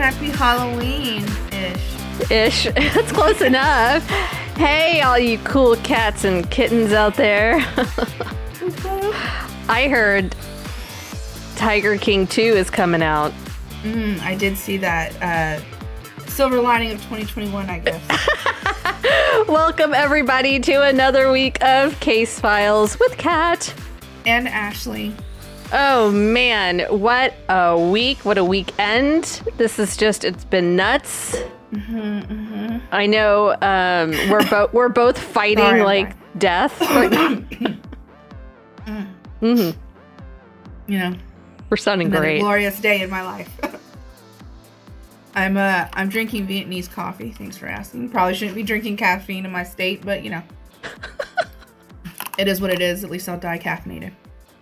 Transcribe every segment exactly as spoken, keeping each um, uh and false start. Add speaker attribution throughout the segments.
Speaker 1: happy Halloween-ish.
Speaker 2: Ish. That's close enough. Hey, all you cool cats and kittens out there. I heard Tiger King two is coming out.
Speaker 1: Mm, I did see that. Uh, silver lining of twenty twenty-one, I guess.
Speaker 2: Welcome, everybody, to another week of Case Files with Kat.
Speaker 1: And Ashley.
Speaker 2: Oh, man. What a week. What a weekend. This is just, it's been nuts.
Speaker 1: Mm-hmm, mm-hmm.
Speaker 2: I know um, we're, bo- we're both fighting
Speaker 1: Sorry,
Speaker 2: like
Speaker 1: fine.
Speaker 2: death right now. mm-hmm.
Speaker 1: You know.
Speaker 2: We're sounding
Speaker 1: another
Speaker 2: great.
Speaker 1: glorious day in my life. I'm uh I'm drinking Vietnamese coffee. Thanks for asking. Probably shouldn't be drinking caffeine in my state, but you know. It is what it is. At least I'll die caffeinated.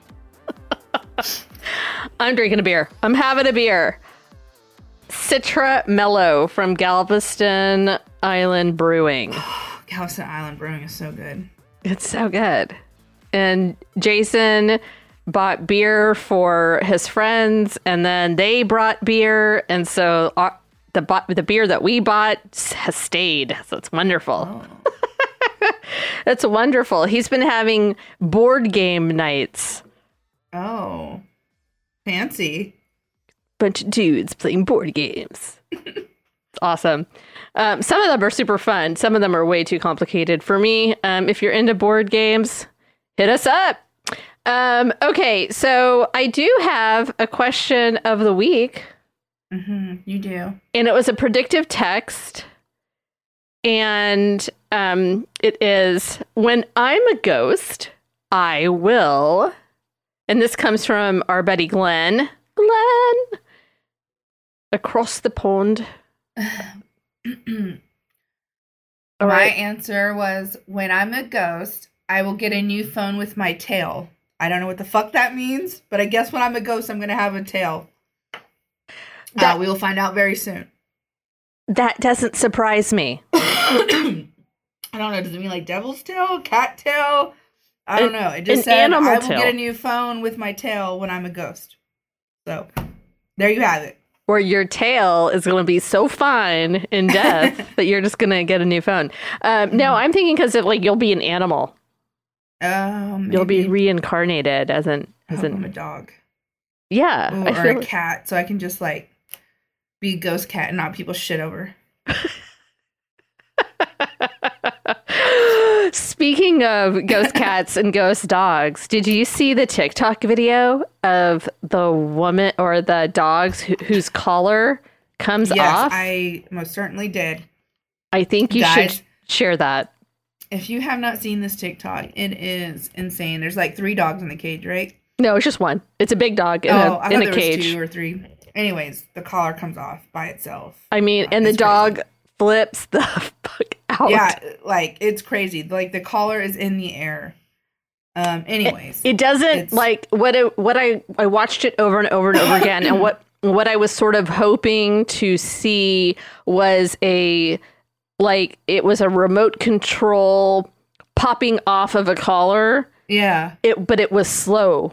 Speaker 2: I'm drinking a beer. I'm having a beer. Citra Mellow from Galveston Island Brewing.
Speaker 1: Galveston Island Brewing is so good.
Speaker 2: It's so good. And Jason bought beer for his friends, and then they brought beer, and so our, the bo- the beer that we bought has stayed. So it's wonderful.
Speaker 1: Oh.
Speaker 2: It's wonderful. He's been having board game nights.
Speaker 1: Oh. Fancy.
Speaker 2: Bunch of dudes playing board games. It's awesome. Um, some of them are super fun. Some of them are way too complicated for me. Um, if you're into board games, hit us up. Um, okay, so I do have a question of the week.
Speaker 1: Mm-hmm, you do.
Speaker 2: And it was a predictive text. And um, it is, when I'm a ghost, I will... And this comes from our buddy Glenn. Glenn! Across the pond. All
Speaker 1: My
Speaker 2: right.
Speaker 1: answer was, when I'm a ghost, I will get a new phone with my tail. I don't know what the fuck that means, but I guess when I'm a ghost, I'm going to have a tail.
Speaker 2: That-
Speaker 1: uh, we will find out very soon.
Speaker 2: That doesn't surprise me.
Speaker 1: I don't know. Does it mean like devil's tail? Cat tail? I don't
Speaker 2: An-
Speaker 1: know. It just
Speaker 2: an
Speaker 1: said,
Speaker 2: animal
Speaker 1: I will
Speaker 2: tail.
Speaker 1: get a new phone with my tail when I'm a ghost. So, there you have it.
Speaker 2: Where your tail is going to be so fine in death that you're just going to get a new phone. Um, no, I'm thinking because like you'll be an animal.
Speaker 1: Oh, maybe.
Speaker 2: You'll be reincarnated as an
Speaker 1: I
Speaker 2: as
Speaker 1: hope I'm
Speaker 2: an
Speaker 1: a dog.
Speaker 2: yeah.
Speaker 1: Ooh,
Speaker 2: I
Speaker 1: or
Speaker 2: feel
Speaker 1: a cat, so I can just like be a ghost cat and not people shit over.
Speaker 2: Speaking of ghost cats and ghost dogs, did you see the TikTok video of the woman or the dogs wh- whose collar comes
Speaker 1: Yes,
Speaker 2: off?
Speaker 1: I most certainly did.
Speaker 2: I think you
Speaker 1: Guys.
Speaker 2: should share that.
Speaker 1: If you have not seen this TikTok, it is insane. There's like three dogs in the cage, right?
Speaker 2: No, it's just one. It's a big dog in
Speaker 1: oh,
Speaker 2: a,
Speaker 1: I
Speaker 2: in
Speaker 1: thought
Speaker 2: a
Speaker 1: there
Speaker 2: cage.
Speaker 1: was two or three. Anyways, the collar comes off by itself.
Speaker 2: I mean,
Speaker 1: Uh,
Speaker 2: and the
Speaker 1: it's
Speaker 2: dog
Speaker 1: crazy.
Speaker 2: flips the fuck out.
Speaker 1: Yeah, like it's crazy. Like the collar is in the air. Um. Anyways,
Speaker 2: It doesn't
Speaker 1: It's-
Speaker 2: like what it, what I I watched it over and over and over again, and what what I was sort of hoping to see was a like it was a remote control popping off of a collar.
Speaker 1: yeah.
Speaker 2: It but it was slow.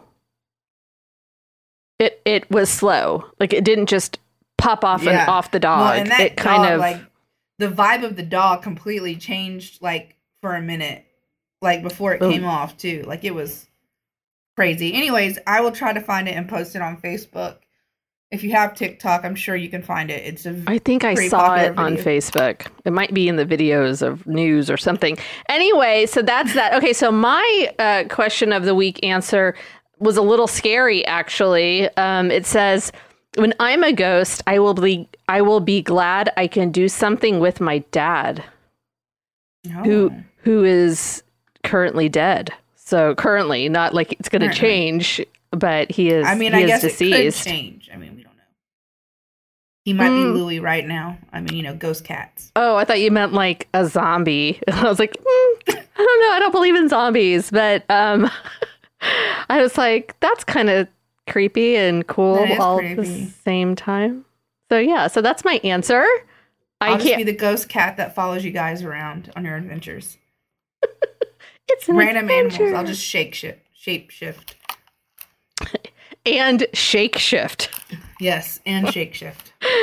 Speaker 2: It it was slow. Like it didn't just pop off
Speaker 1: Yeah.
Speaker 2: and off the dog.
Speaker 1: Well, and that
Speaker 2: it kind
Speaker 1: dog,
Speaker 2: of
Speaker 1: like the vibe of the dog completely changed like for a minute, like before it
Speaker 2: Boom.
Speaker 1: came off too. Like it was crazy. Anyways, I will try to find it and post it on Facebook. If you have TikTok, I'm sure you can find it. It's a
Speaker 2: I think I
Speaker 1: pretty
Speaker 2: saw
Speaker 1: popular
Speaker 2: it on
Speaker 1: video.
Speaker 2: Facebook. It might be in the videos of news or something. Anyway, so that's that. Okay, so my uh, question of the week answer was a little scary, actually. Um, it says, "When I'm a ghost, I will be I will be glad I can do something with my dad,
Speaker 1: Oh.
Speaker 2: who who is currently dead. So currently, not like it's going to
Speaker 1: Currently.
Speaker 2: change, but he is.
Speaker 1: I mean,
Speaker 2: he
Speaker 1: I
Speaker 2: is
Speaker 1: guess
Speaker 2: deceased.
Speaker 1: it could change. I mean, we don't know. He might
Speaker 2: Mm.
Speaker 1: be Louis right now. I mean, you know, ghost cats.
Speaker 2: Oh, I thought you meant like a zombie. I was like, mm, I don't know. I don't believe in zombies, but um, I was like, that's kind of creepy and cool
Speaker 1: That is
Speaker 2: all at the
Speaker 1: creepy.
Speaker 2: same time. So yeah, so that's my answer.
Speaker 1: I'll
Speaker 2: I
Speaker 1: just
Speaker 2: can't.
Speaker 1: be the ghost cat that follows you guys around on your adventures.
Speaker 2: It's an
Speaker 1: Random
Speaker 2: adventure.
Speaker 1: animals. I'll just shake shift, shape shift.
Speaker 2: and shake shift.
Speaker 1: Yes, and shake shift.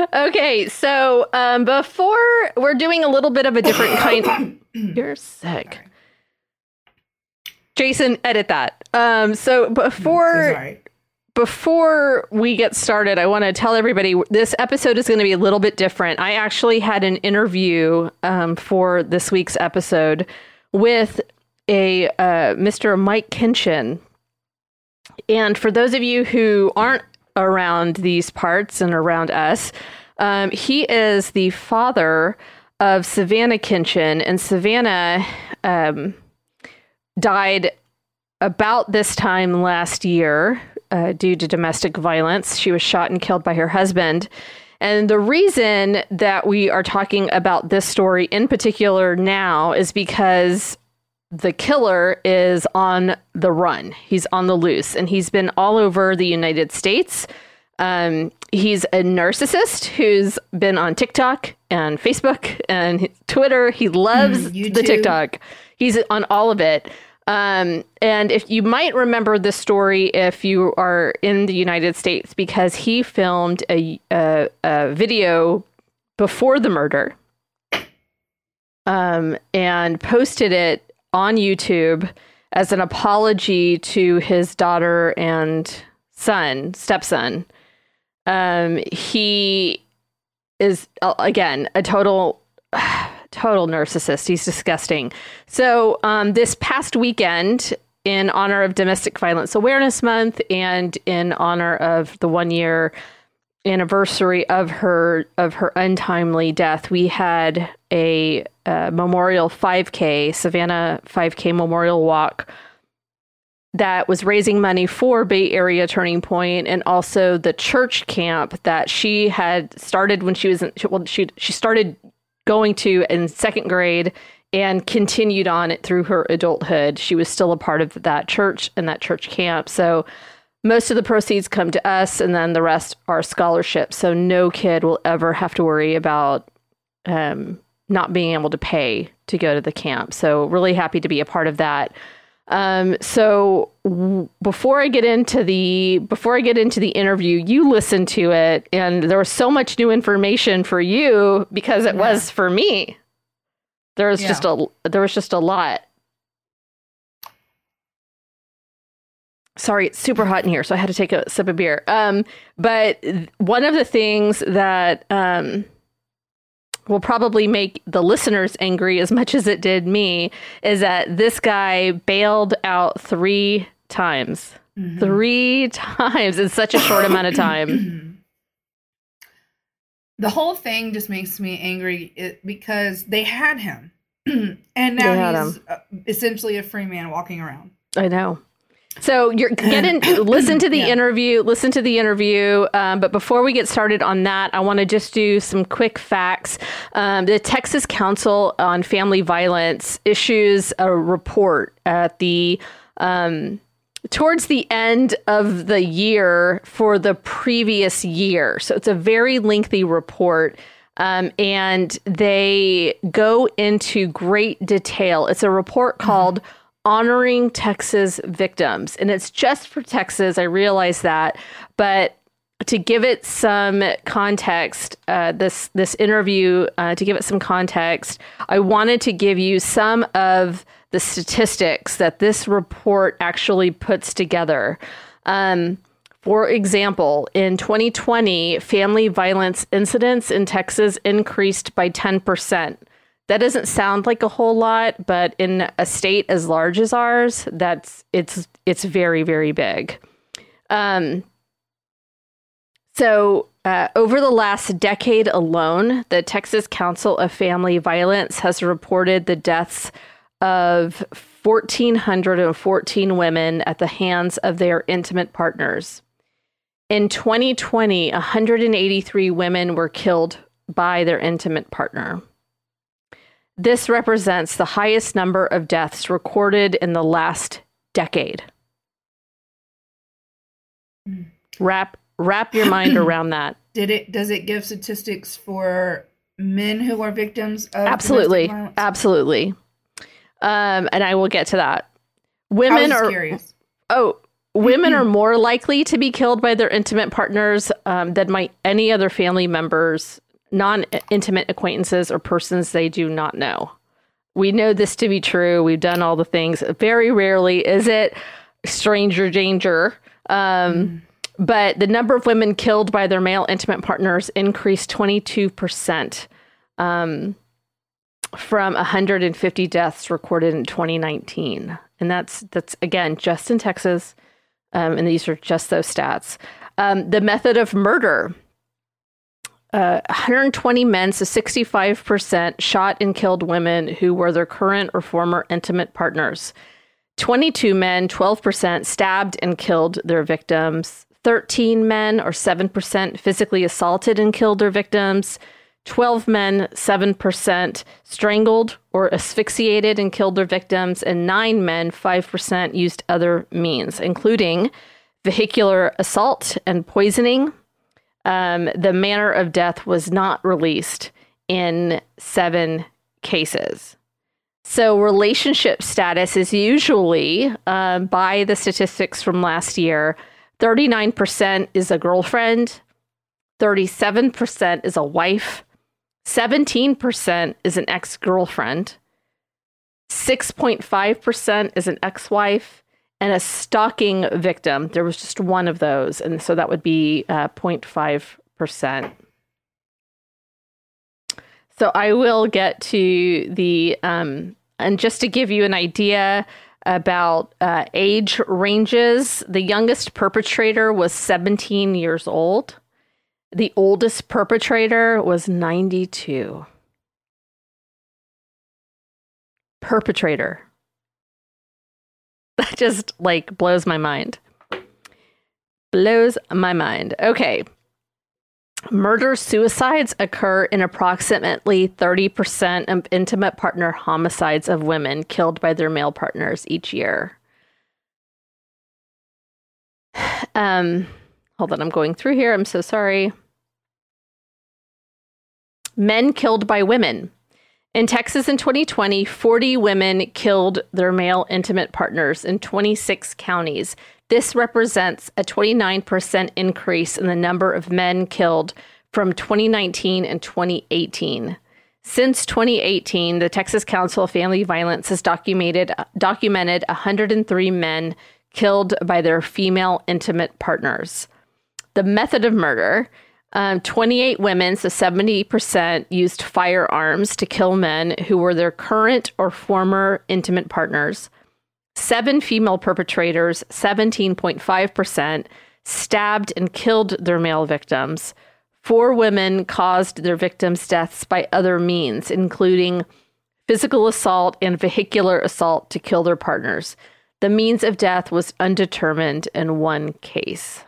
Speaker 2: Okay, so um, before we're doing a little bit of a different kind. You're sick.
Speaker 1: Sorry.
Speaker 2: Jason, edit that. Um, so before
Speaker 1: Sorry.
Speaker 2: before we get started, I want to tell everybody this episode is going to be a little bit different. I actually had an interview um, for this week's episode with a uh, Mister Mike Kinchin. And for those of you who aren't around these parts and around us, um, he is the father of Savannah Kinchin, and Savannah um, died about this time last year uh, due to domestic violence. She was shot and killed by her husband. And the reason that we are talking about this story in particular now is because the killer is on the run. He's on the loose, and he's been all over the United States. Um, he's a narcissist who's been on TikTok and Facebook and Twitter. He loves
Speaker 1: Mm,
Speaker 2: the
Speaker 1: YouTube.
Speaker 2: TikTok. He's on all of it. Um, and if you might remember this story, if you are in the United States, because he filmed a, a, a video before the murder, um, and posted it on YouTube as an apology to his daughter and son, stepson. Um, he is, uh, again, a total, total narcissist. He's disgusting. So um, this past weekend, in honor of Domestic Violence Awareness Month and in honor of the one year anniversary of her of her untimely death, we had a, uh memorial five K, Savannah five K memorial walk that was raising money for Bay Area Turning Point, and also the church camp that she had started when she was in, well, she she started going to in second grade and continued on it through her adulthood. She was still a part of that church and that church camp. So most of the proceeds come to us, and then the rest are scholarships. So no kid will ever have to worry about um, not being able to pay to go to the camp. So really happy to be a part of that. Um, so w- before I get into the before I get into the interview, you listen to it, and there was so much new information for you because it
Speaker 1: Yeah.
Speaker 2: was for me. There was
Speaker 1: Yeah.
Speaker 2: just a there was just a lot. Sorry, it's super hot in here, so I had to take a sip of beer. Um, but one of the things that um, will probably make the listeners angry as much as it did me is that this guy bailed out three times.
Speaker 1: Mhm.
Speaker 2: Three times in such a short amount of time.
Speaker 1: The whole thing just makes me angry it, because they had him. And
Speaker 2: They
Speaker 1: now
Speaker 2: had
Speaker 1: he's uh, essentially a free man walking around.
Speaker 2: I know. So you're get in, listen to the
Speaker 1: Yeah.
Speaker 2: interview, listen to the interview. Um, but before we get started on that, I want to just do some quick facts. Um, the Texas Council on Family Violence issues a report at the um, towards the end of the year for the previous year. So it's a very lengthy report. Um, and they go into great detail. It's a report called Honoring Texas Victims. And it's just for Texas. I realize that. But to give it some context, uh, this this interview, uh, to give it some context, I wanted to give you some of the statistics that this report actually puts together. Um, for example, in twenty twenty, family violence incidents in Texas increased by ten percent. That doesn't sound like a whole lot, but in a state as large as ours, that's it's it's very, very big. Um, so uh, over the last decade alone, the Texas Council of Family Violence has reported the deaths of one thousand four hundred fourteen women at the hands of their intimate partners. In twenty twenty, one hundred eighty-three women were killed by their intimate partner. This represents the highest number of deaths recorded in the last decade.
Speaker 1: Mm.
Speaker 2: Wrap wrap your mind around that.
Speaker 1: Did it? Does it give statistics for men who are victims of
Speaker 2: Absolutely,
Speaker 1: domestic violence?
Speaker 2: absolutely. Um, and I will get to that.
Speaker 1: I was
Speaker 2: Women
Speaker 1: just
Speaker 2: are
Speaker 1: curious.
Speaker 2: oh Women are more likely to be killed by their intimate partners um, than my any other family members, non-intimate acquaintances, or persons they do not know. We know this to be true. We've done all the things. Very rarely is it stranger danger. Um, mm. But the number of women killed by their male intimate partners increased twenty-two percent um, from one hundred fifty deaths recorded in twenty nineteen. And that's, that's again, just in Texas. Um, and these are just those stats. Um, the method of murder. Uh, one hundred twenty men, so sixty-five percent, shot and killed women who were their current or former intimate partners. twenty-two men, twelve percent, stabbed and killed their victims. thirteen men, or seven percent, physically assaulted and killed their victims. twelve men, seven percent, strangled or asphyxiated and killed their victims. And nine men, five percent, used other means, including vehicular assault and poisoning. Um, the manner of death was not released in seven cases. So relationship status is usually, uh, by the statistics from last year, thirty-nine percent is a girlfriend, thirty-seven percent is a wife, seventeen percent is an ex-girlfriend, six point five percent is an ex-wife, and a stalking victim. There was just one of those, and so that would be uh, zero point five percent. So I will get to the, um, and just to give you an idea about uh, age ranges, the youngest perpetrator was seventeen years old. The oldest perpetrator was ninety-two. Perpetrator. That just, like, blows my mind. Blows my mind. Okay. Murder-suicides occur in approximately thirty percent of intimate partner homicides of women killed by their male partners each year. Um, hold on, I'm going through here. I'm so sorry. Men killed by women. In Texas in twenty twenty, forty women killed their male intimate partners in twenty-six counties. This represents a twenty-nine percent increase in the number of men killed from twenty nineteen and twenty eighteen. Since twenty eighteen, the Texas Council of Family Violence has documented documented one hundred three men killed by their female intimate partners. The method of murder. Um, twenty-eight women, so seventy percent, used firearms to kill men who were their current or former intimate partners. Seven female perpetrators, seventeen point five percent, stabbed and killed their male victims. Four women caused their victims' deaths by other means, including physical assault and vehicular assault to kill their partners. The means of death was undetermined in one case.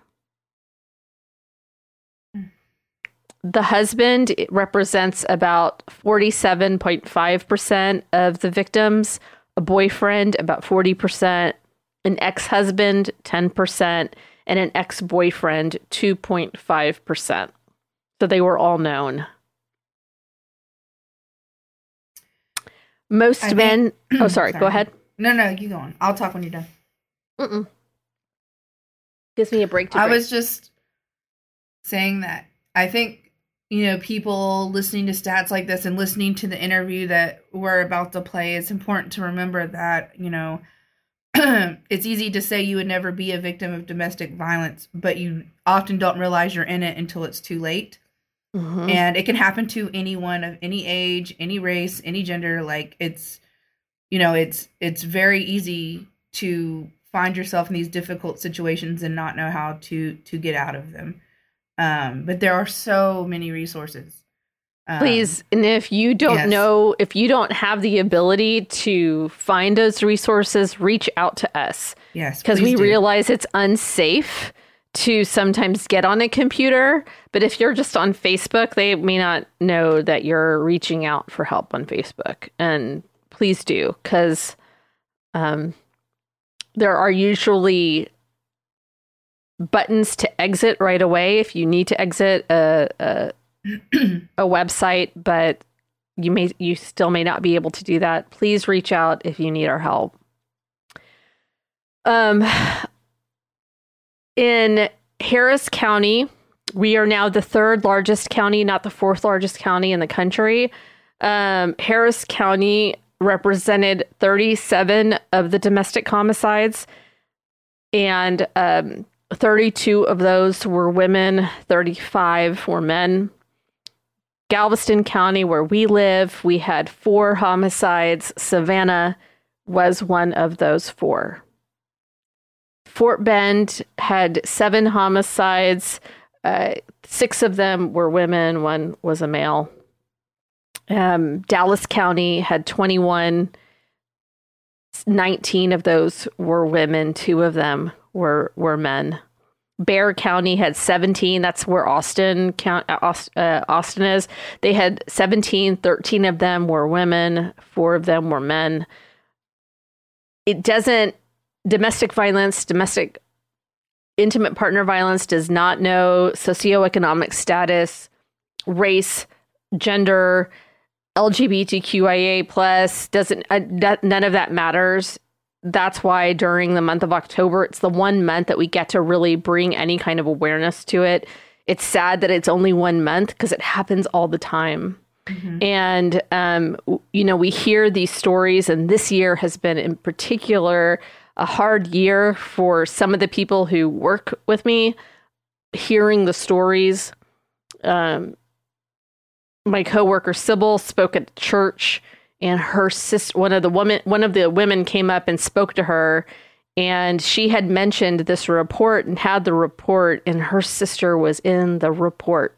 Speaker 2: The husband represents about forty-seven point five percent of the victims, a boyfriend about forty percent, an ex-husband ten percent, and an ex-boyfriend two point five percent. So they were all known. Most I men... Think, oh, sorry, sorry, go ahead.
Speaker 1: No, no, you go on. I'll talk when you're done.
Speaker 2: Mm-mm. Gives me a break to
Speaker 1: I
Speaker 2: break.
Speaker 1: was just saying that I think you know, people listening to stats like this and listening to the interview that we're about to play, it's important to remember that, you know, it's easy to say you would never be a victim of domestic violence, but you often don't realize you're in it until it's too late. Mm-hmm. And it can happen to anyone of any age, any race, any gender. Like it's, you know, it's, it's very easy to find yourself in these difficult situations and not know how to, to get out of them. Um, but there are so many resources. Um,
Speaker 2: Please, and if you don't yes. know, if you don't have the ability to find those resources, reach out to us.
Speaker 1: Yes,
Speaker 2: because we
Speaker 1: do.
Speaker 2: realize it's unsafe to sometimes get on a computer. But if you're just on Facebook, they may not know that you're reaching out for help on Facebook. And please do, because um, there are usually buttons to exit right away if you need to exit a, a a website, but you may you still may not be able to do that. Please reach out if you need our help. Um, In Harris County, we are now the third largest county, not the fourth largest county in the country. Um, Harris County represented thirty-seven of the domestic homicides, and um, thirty-two of those were women, thirty-five were men. Galveston County, where we live, we had four homicides. Savannah was one of those four. Fort Bend had seven homicides. Uh, six of them were women. One was a male. Um, Dallas County had twenty-one. nineteen of those were women. Two of them were were men. Bexar County had seventeen. That's where Austin count, uh, Austin is. They had seventeen. thirteen of them were women. Four of them were men. It doesn't, domestic violence, domestic intimate partner violence does not know socioeconomic status, race, gender, L G B T Q I A plus, doesn't, uh, that, none of that matters. That's why during the month of October, it's the one month that we get to really bring any kind of awareness to it. It's sad that it's only one month because it happens all the time. Mm-hmm. And, um, you know, we hear these stories, and this year has been in particular a hard year for some of the people who work with me, hearing the stories. Um, my coworker Sybil spoke at church, and her sister, one of the woman, one of the women came up and spoke to her, and she had mentioned this report and had the report, and her sister was in the report.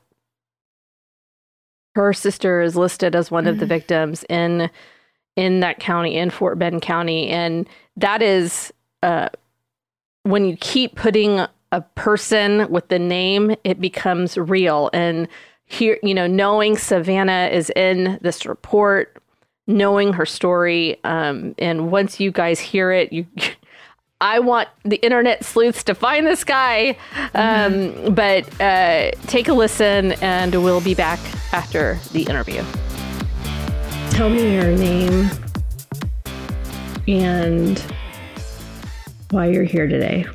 Speaker 2: Her sister is listed as one mm-hmm. of the victims in in that county, in Fort Bend County, and that is uh, when you keep putting a person with the name, it becomes real. And here, you know, knowing Savannah is in this report, knowing her story, um, and once you guys hear it, you. I want the internet sleuths to find this guy, um, mm-hmm. but uh, take a listen, and we'll be back after the interview. Tell me your name and why you're here today.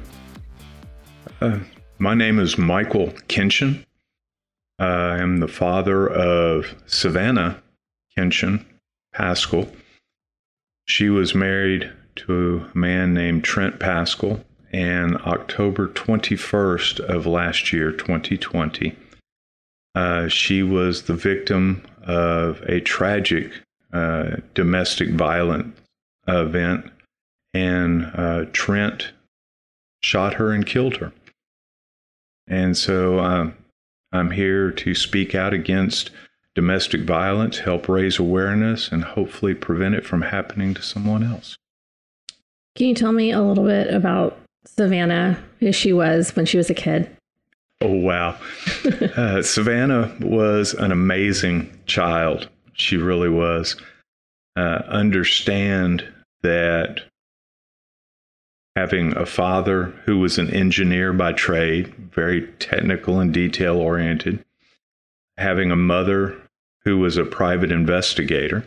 Speaker 3: Uh, my name is Michael Kenshin. Uh, I am the father of Savannah Kenshin Paschal. She was married to a man named Trent Paschal, and October twenty-first of last year, twenty twenty, uh, she was the victim of a tragic uh, domestic violence event, and uh, Trent shot her and killed her. And so uh, I'm here to speak out against domestic violence, help raise awareness, and hopefully prevent it from happening to someone else.
Speaker 2: Can you tell me a little bit about Savannah, who she was when she was a kid?
Speaker 3: Oh, wow. uh, Savannah was an amazing child. She really was. Uh, understand that having a father who was an engineer by trade, very technical and detail-oriented, having a mother who was a private investigator,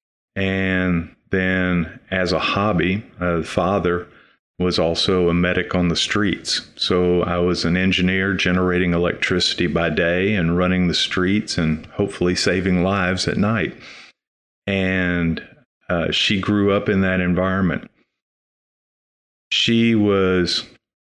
Speaker 3: and then as a hobby, uh, father was also a medic on the streets. So I was an engineer generating electricity by day and running the streets and hopefully saving lives at night. And uh, she grew up in that environment. She was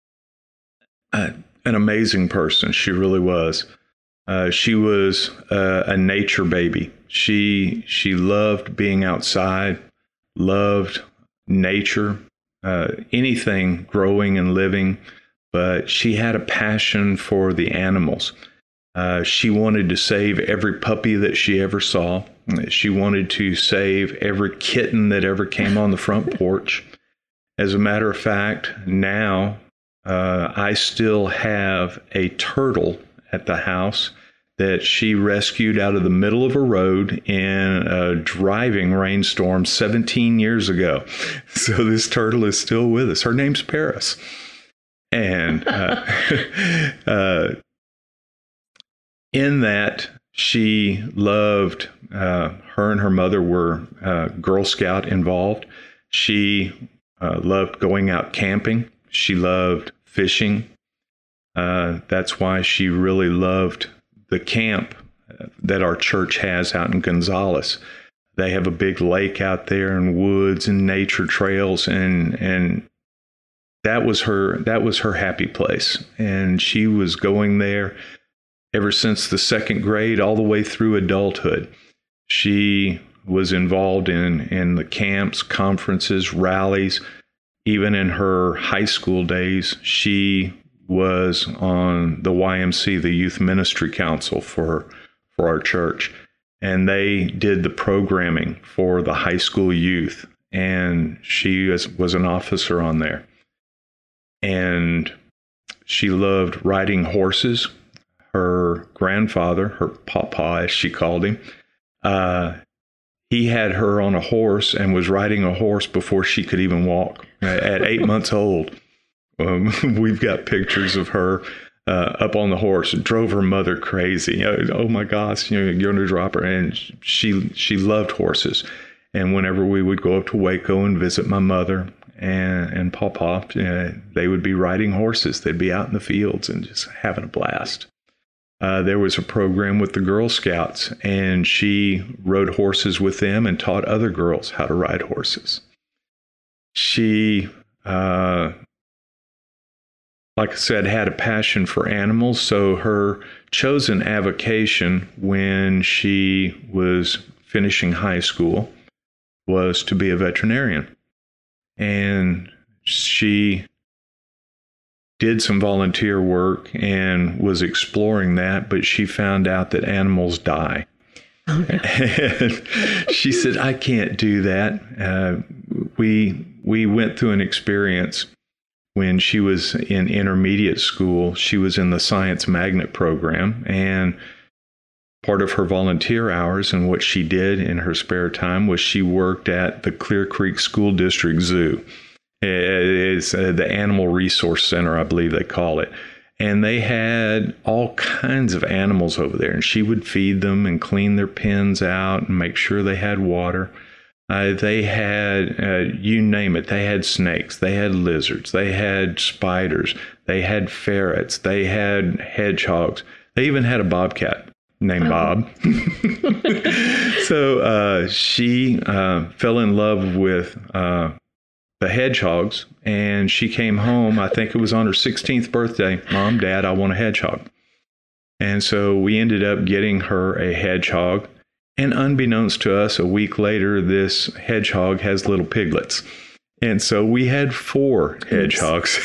Speaker 3: a, an amazing person. She really was. Uh, she was uh, a nature baby. She she loved being outside, loved nature, uh, anything growing and living, but she had a passion for the animals. Uh, she wanted to save every puppy that she ever saw. She wanted to save every kitten that ever came on the front porch. As a matter of fact, now uh, I still have a turtle at the house that she rescued out of the middle of a road in a driving rainstorm seventeen years ago. So this turtle is still with us. Her name's Paris. And uh, uh, in that, she loved, uh, her and her mother were uh, Girl Scout involved. She uh, loved going out camping. She loved fishing. Uh, that's why she really loved the camp that our church has out in Gonzales. They have a big lake out there and woods and nature trails, and and that was her that was her happy place. And she was going there ever since the second grade all the way through adulthood. She was involved in in the camps, conferences, rallies. Even in her high school days, she was on the Y M C, the Youth Ministry Council for for our church. And they did the programming for the high school youth. And she was, was an officer on there. And she loved riding horses. Her grandfather, her papa, as she called him, uh, he had her on a horse and was riding a horse before she could even walk at eight months old. Um, we've got pictures of her Uh, up on the horse. It drove her mother crazy. Oh my gosh, you know, you're going to drop her. And she she loved horses. And whenever we would go up to Waco and visit my mother and and Papa, uh, they would be riding horses. They'd be out in the fields and just having a blast. Uh, there was a program with the Girl Scouts, and she rode horses with them and taught other girls how to ride horses. She uh, like I said, had a passion for animals. So her chosen avocation when she was finishing high school was to be a veterinarian. And she did some volunteer work and was exploring that, but she found out that animals die. Oh, no. And she said, I can't do that. Uh, we we went through an experience when she was in intermediate school. She was in the Science Magnet program, and part of her volunteer hours and what she did in her spare time was she worked at the Clear Creek School District Zoo. It's uh, the Animal Resource Center, I believe they call it. And they had all kinds of animals over there, and she would feed them and clean their pens out and make sure they had water. Uh, they had, uh, you name it, they had snakes, they had lizards, they had spiders, they had ferrets, they had hedgehogs. They even had a bobcat named oh. Bob. So uh, she uh, fell in love with uh, the hedgehogs, and she came home, I think it was on her sixteenth birthday. Mom, Dad, I want a hedgehog. And so we ended up getting her a hedgehog. And unbeknownst to us, a week later, this hedgehog has little piglets. And so we had four hedgehogs.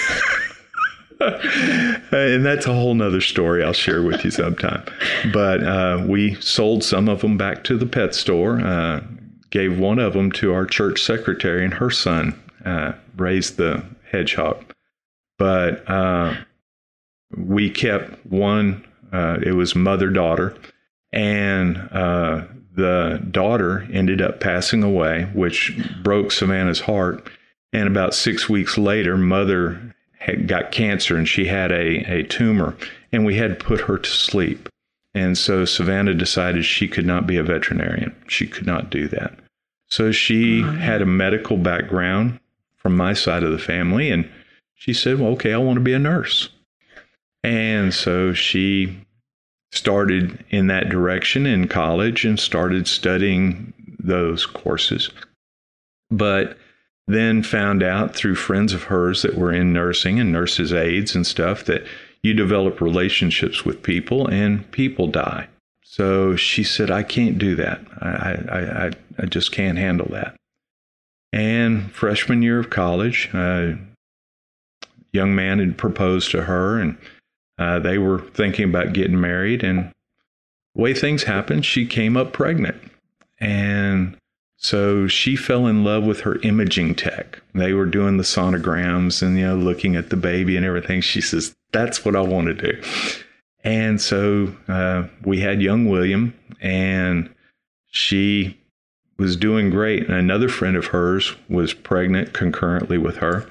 Speaker 3: And that's a whole nother story I'll share with you sometime. But uh, we sold some of them back to the pet store, uh, gave one of them to our church secretary, and her son uh, raised the hedgehog. But uh, we kept one, uh, it was mother-daughter, and uh, the daughter ended up passing away, which broke Savannah's heart. And about six weeks later, mother had got cancer, and she had a, a tumor, and we had to put her to sleep. And so Savannah decided she could not be a veterinarian. She could not do that. So she oh, had a medical background from my side of the family, and she said, well, okay, I want to be a nurse. And so she started in that direction in college and started studying those courses. But then found out through friends of hers that were in nursing and nurses' aides and stuff that you develop relationships with people and people die. So she said, I can't do that. I, I, I, I just can't handle that. And freshman year of college, a young man had proposed to her, and uh, they were thinking about getting married. And the way things happened, she came up pregnant. And so she fell in love with her imaging tech. They were doing the sonograms and, you know, looking at the baby and everything. She says, that's what I want to do. And so uh, we had young William, and she was doing great. And another friend of hers was pregnant concurrently with her.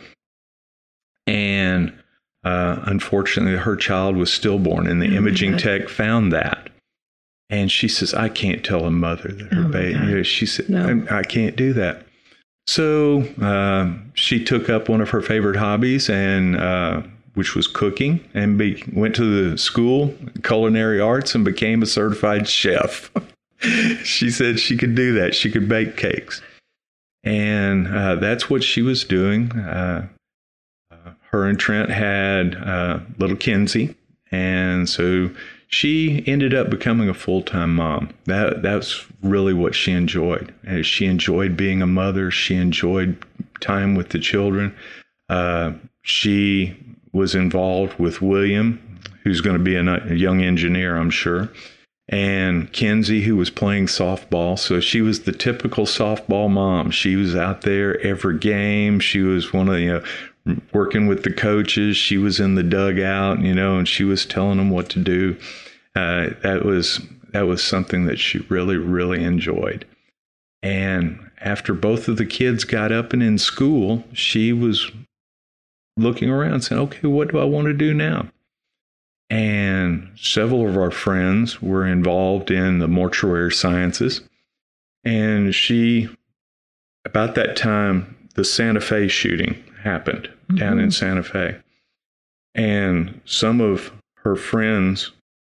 Speaker 3: And uh, unfortunately, her child was stillborn, and the mm-hmm. imaging tech found that. And she says, I can't tell a mother that her oh baby, you know, she said, no. I, I can't do that. So uh, she took up one of her favorite hobbies and uh, which was cooking, and be, went to the school, culinary arts, and became a certified chef. She said she could do that. She could bake cakes. And uh, that's what she was doing. Uh, uh, her and Trent had uh, little Kinsey. And so she ended up becoming a full-time mom. That That's really what she enjoyed. And she enjoyed being a mother. She enjoyed time with the children. Uh, she was involved with William, who's going to be a, a young engineer, I'm sure. And Kinsey, who was playing softball. So she was the typical softball mom. She was out there every game. She was one of the, you know, working with the coaches. She was in the dugout, you know, and she was telling them what to do. Uh, that was that was something that she really, really enjoyed. And after both of the kids got up and in school, she was looking around saying, okay, what do I want to do now? And several of our friends were involved in the mortuary sciences. And she, about that time, the Santa Fe shooting happened mm-hmm. down in Santa Fe. And some of her friends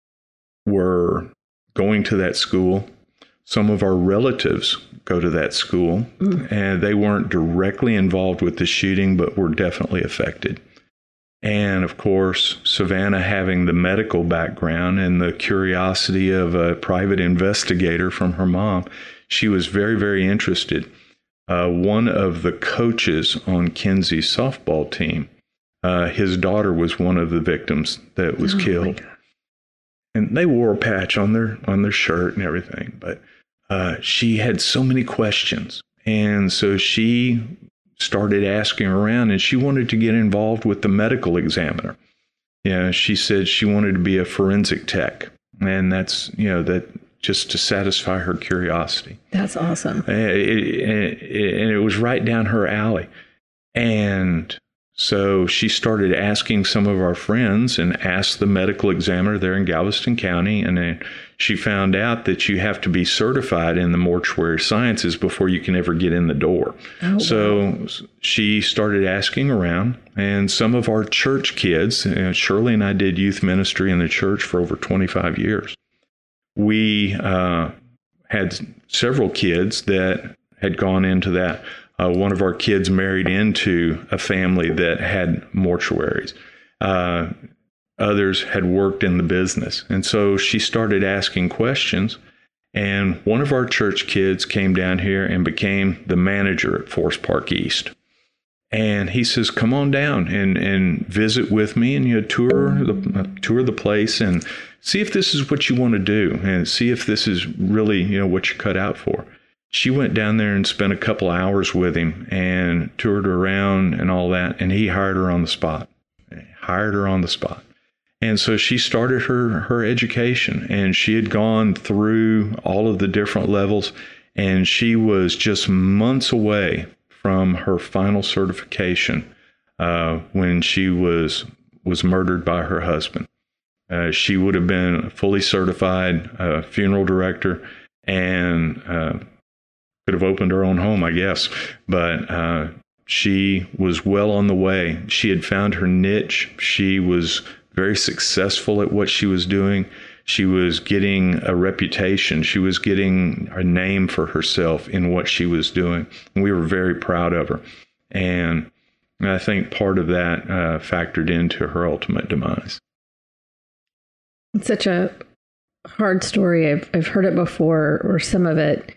Speaker 3: were going to that school. Some of our relatives go to that school. Mm. And they weren't directly involved with the shooting, but were definitely affected. And of course, Savannah, having the medical background and the curiosity of a private investigator from her mom, she was very, very interested. Uh, one of the coaches on Kinsey's softball team, uh, his daughter was one of the victims that was oh, killed. And they wore a patch on their on their shirt and everything. But uh, she had so many questions. And so she started asking around, and she wanted to get involved with the medical examiner. Yeah, she said she wanted to be a forensic tech, and that's, you know, that just to satisfy her curiosity.
Speaker 2: That's awesome.
Speaker 3: And it, it, and it was right down her alley. And so she started asking some of our friends and asked the medical examiner there in Galveston County, and then she found out that you have to be certified in the mortuary sciences before you can ever get in the door. Oh, so wow. She started asking around, and some of our church kids, you know, Shirley and I did youth ministry in the church for over twenty-five years. We uh, had several kids that had gone into that. Uh, one of our kids married into a family that had mortuaries. Uh, others had worked in the business. And so she started asking questions. And one of our church kids came down here and became the manager at Forest Park East. And he says, come on down and, and visit with me, and you know, tour the uh, tour the place and see if this is what you want to do, and see if this is really, you know, what you're cut out for. She went down there and spent a couple hours with him and toured her around and all that. And he hired her on the spot, hired her on the spot. And so she started her, her education, and she had gone through all of the different levels, and she was just months away from her final certification uh, when she was, was murdered by her husband. Uh, she would have been a fully certified uh, funeral director, and uh, could have opened her own home, I guess. But uh, she was well on the way. She had found her niche. She was very successful at what she was doing. She was getting a reputation. She was getting a name for herself in what she was doing. And we were very proud of her. And I think part of that uh, factored into her ultimate demise.
Speaker 2: It's such a hard story. I've, I've heard it before, or some of it.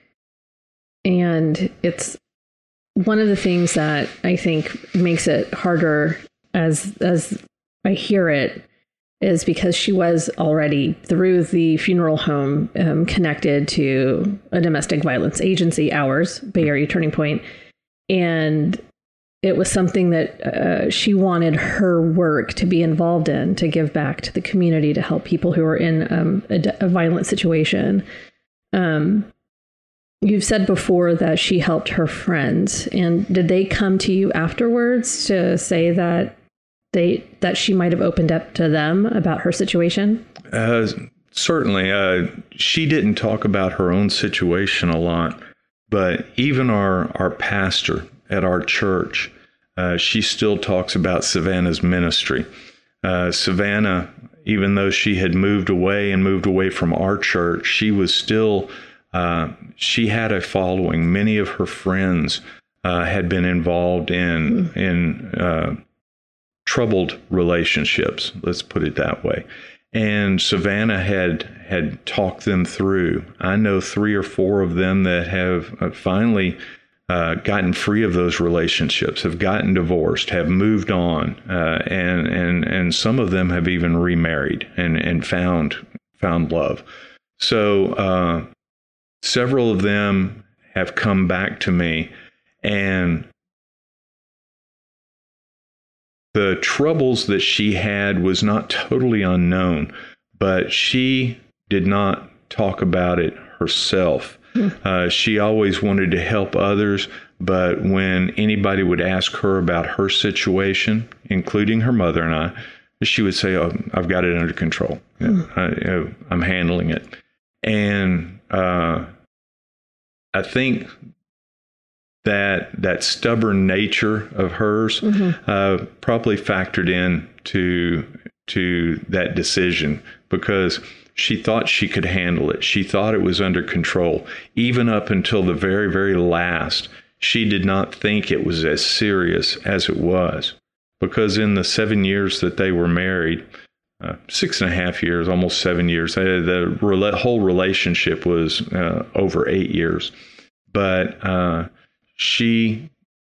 Speaker 2: And it's one of the things that I think makes it harder as as I hear it is because she was already through the funeral home um, connected to a domestic violence agency, ours, Bay Area Turning Point. And it was something that uh, she wanted her work to be involved in, to give back to the community, to help people who are in um, a, a violent situation. Um, you've said before that she helped her friends. And did they come to you afterwards to say that they that she might have opened up to them about her situation?
Speaker 3: Uh, certainly. Uh, she didn't talk about her own situation a lot, but even our, our pastor at our church, uh, she still talks about Savannah's ministry. Uh, Savannah, even though she had moved away and moved away from our church, she was still, uh, she had a following. Many of her friends uh, had been involved in, in uh, troubled relationships, let's put it that way. And Savannah had had talked them through. I know three or four of them that have finally uh, gotten free of those relationships, have gotten divorced, have moved on, uh, and and and some of them have even remarried and and found found love. So uh, several of them have come back to me, and the troubles that she had was not totally unknown, but she did not talk about it herself. Mm. Uh, she always wanted to help others, but when anybody would ask her about her situation, including her mother and I, she would say, "Oh, I've got it under control. Mm. I, you know, I'm handling it." And uh, I think that that stubborn nature of hers mm-hmm. uh, probably factored in to to that decision, because she thought she could handle it. She thought it was under control. Even up until the very, very last, she did not think it was as serious as it was, because in the seven years that they were married, uh, six and a half years, almost seven years, uh, the re- whole relationship was uh, over eight years. But uh, she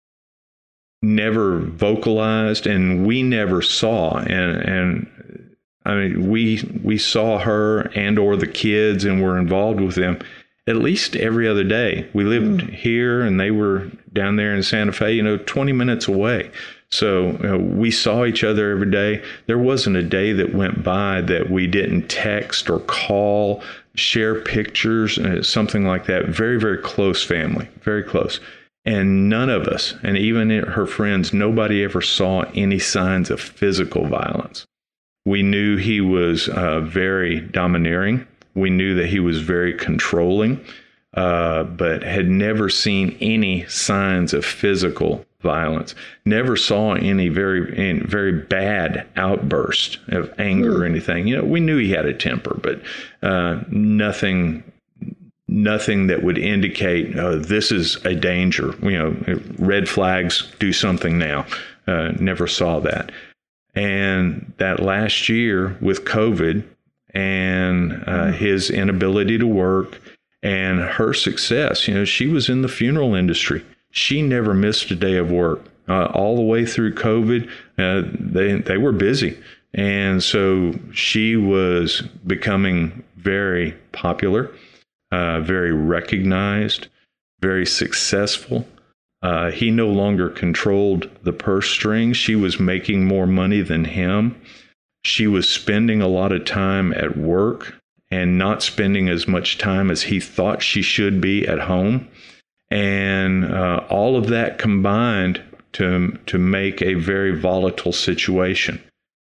Speaker 3: never vocalized, and we never saw, and and I mean we we saw her and or the kids and were involved with them at least every other day. We lived mm. here and they were down there in Santa Fe, you know, twenty minutes away. So you know, we saw each other every day. There wasn't a day that went by that we didn't text or call, share pictures, uh, something like that. Very, very close family, very close. And none of us, and even her friends, nobody ever saw any signs of physical violence. We knew he was uh, very domineering. We knew that he was very controlling, uh, but had never seen any signs of physical violence. Never saw any very, any very bad outburst of anger mm. or anything. You know, we knew he had a temper, but uh, nothing. Nothing that would indicate uh, this is a danger. You know, red flags, do something now. Uh, never saw that. And that last year with COVID and uh, his inability to work and her success, you know, she was in the funeral industry. She never missed a day of work. Uh, all the way through COVID, uh, they they were busy. And so she was becoming very popular. Uh, very recognized, very successful. Uh, he no longer controlled the purse strings. She was making more money than him. She was spending a lot of time at work and not spending as much time as he thought she should be at home. And uh, all of that combined to, to make a very volatile situation.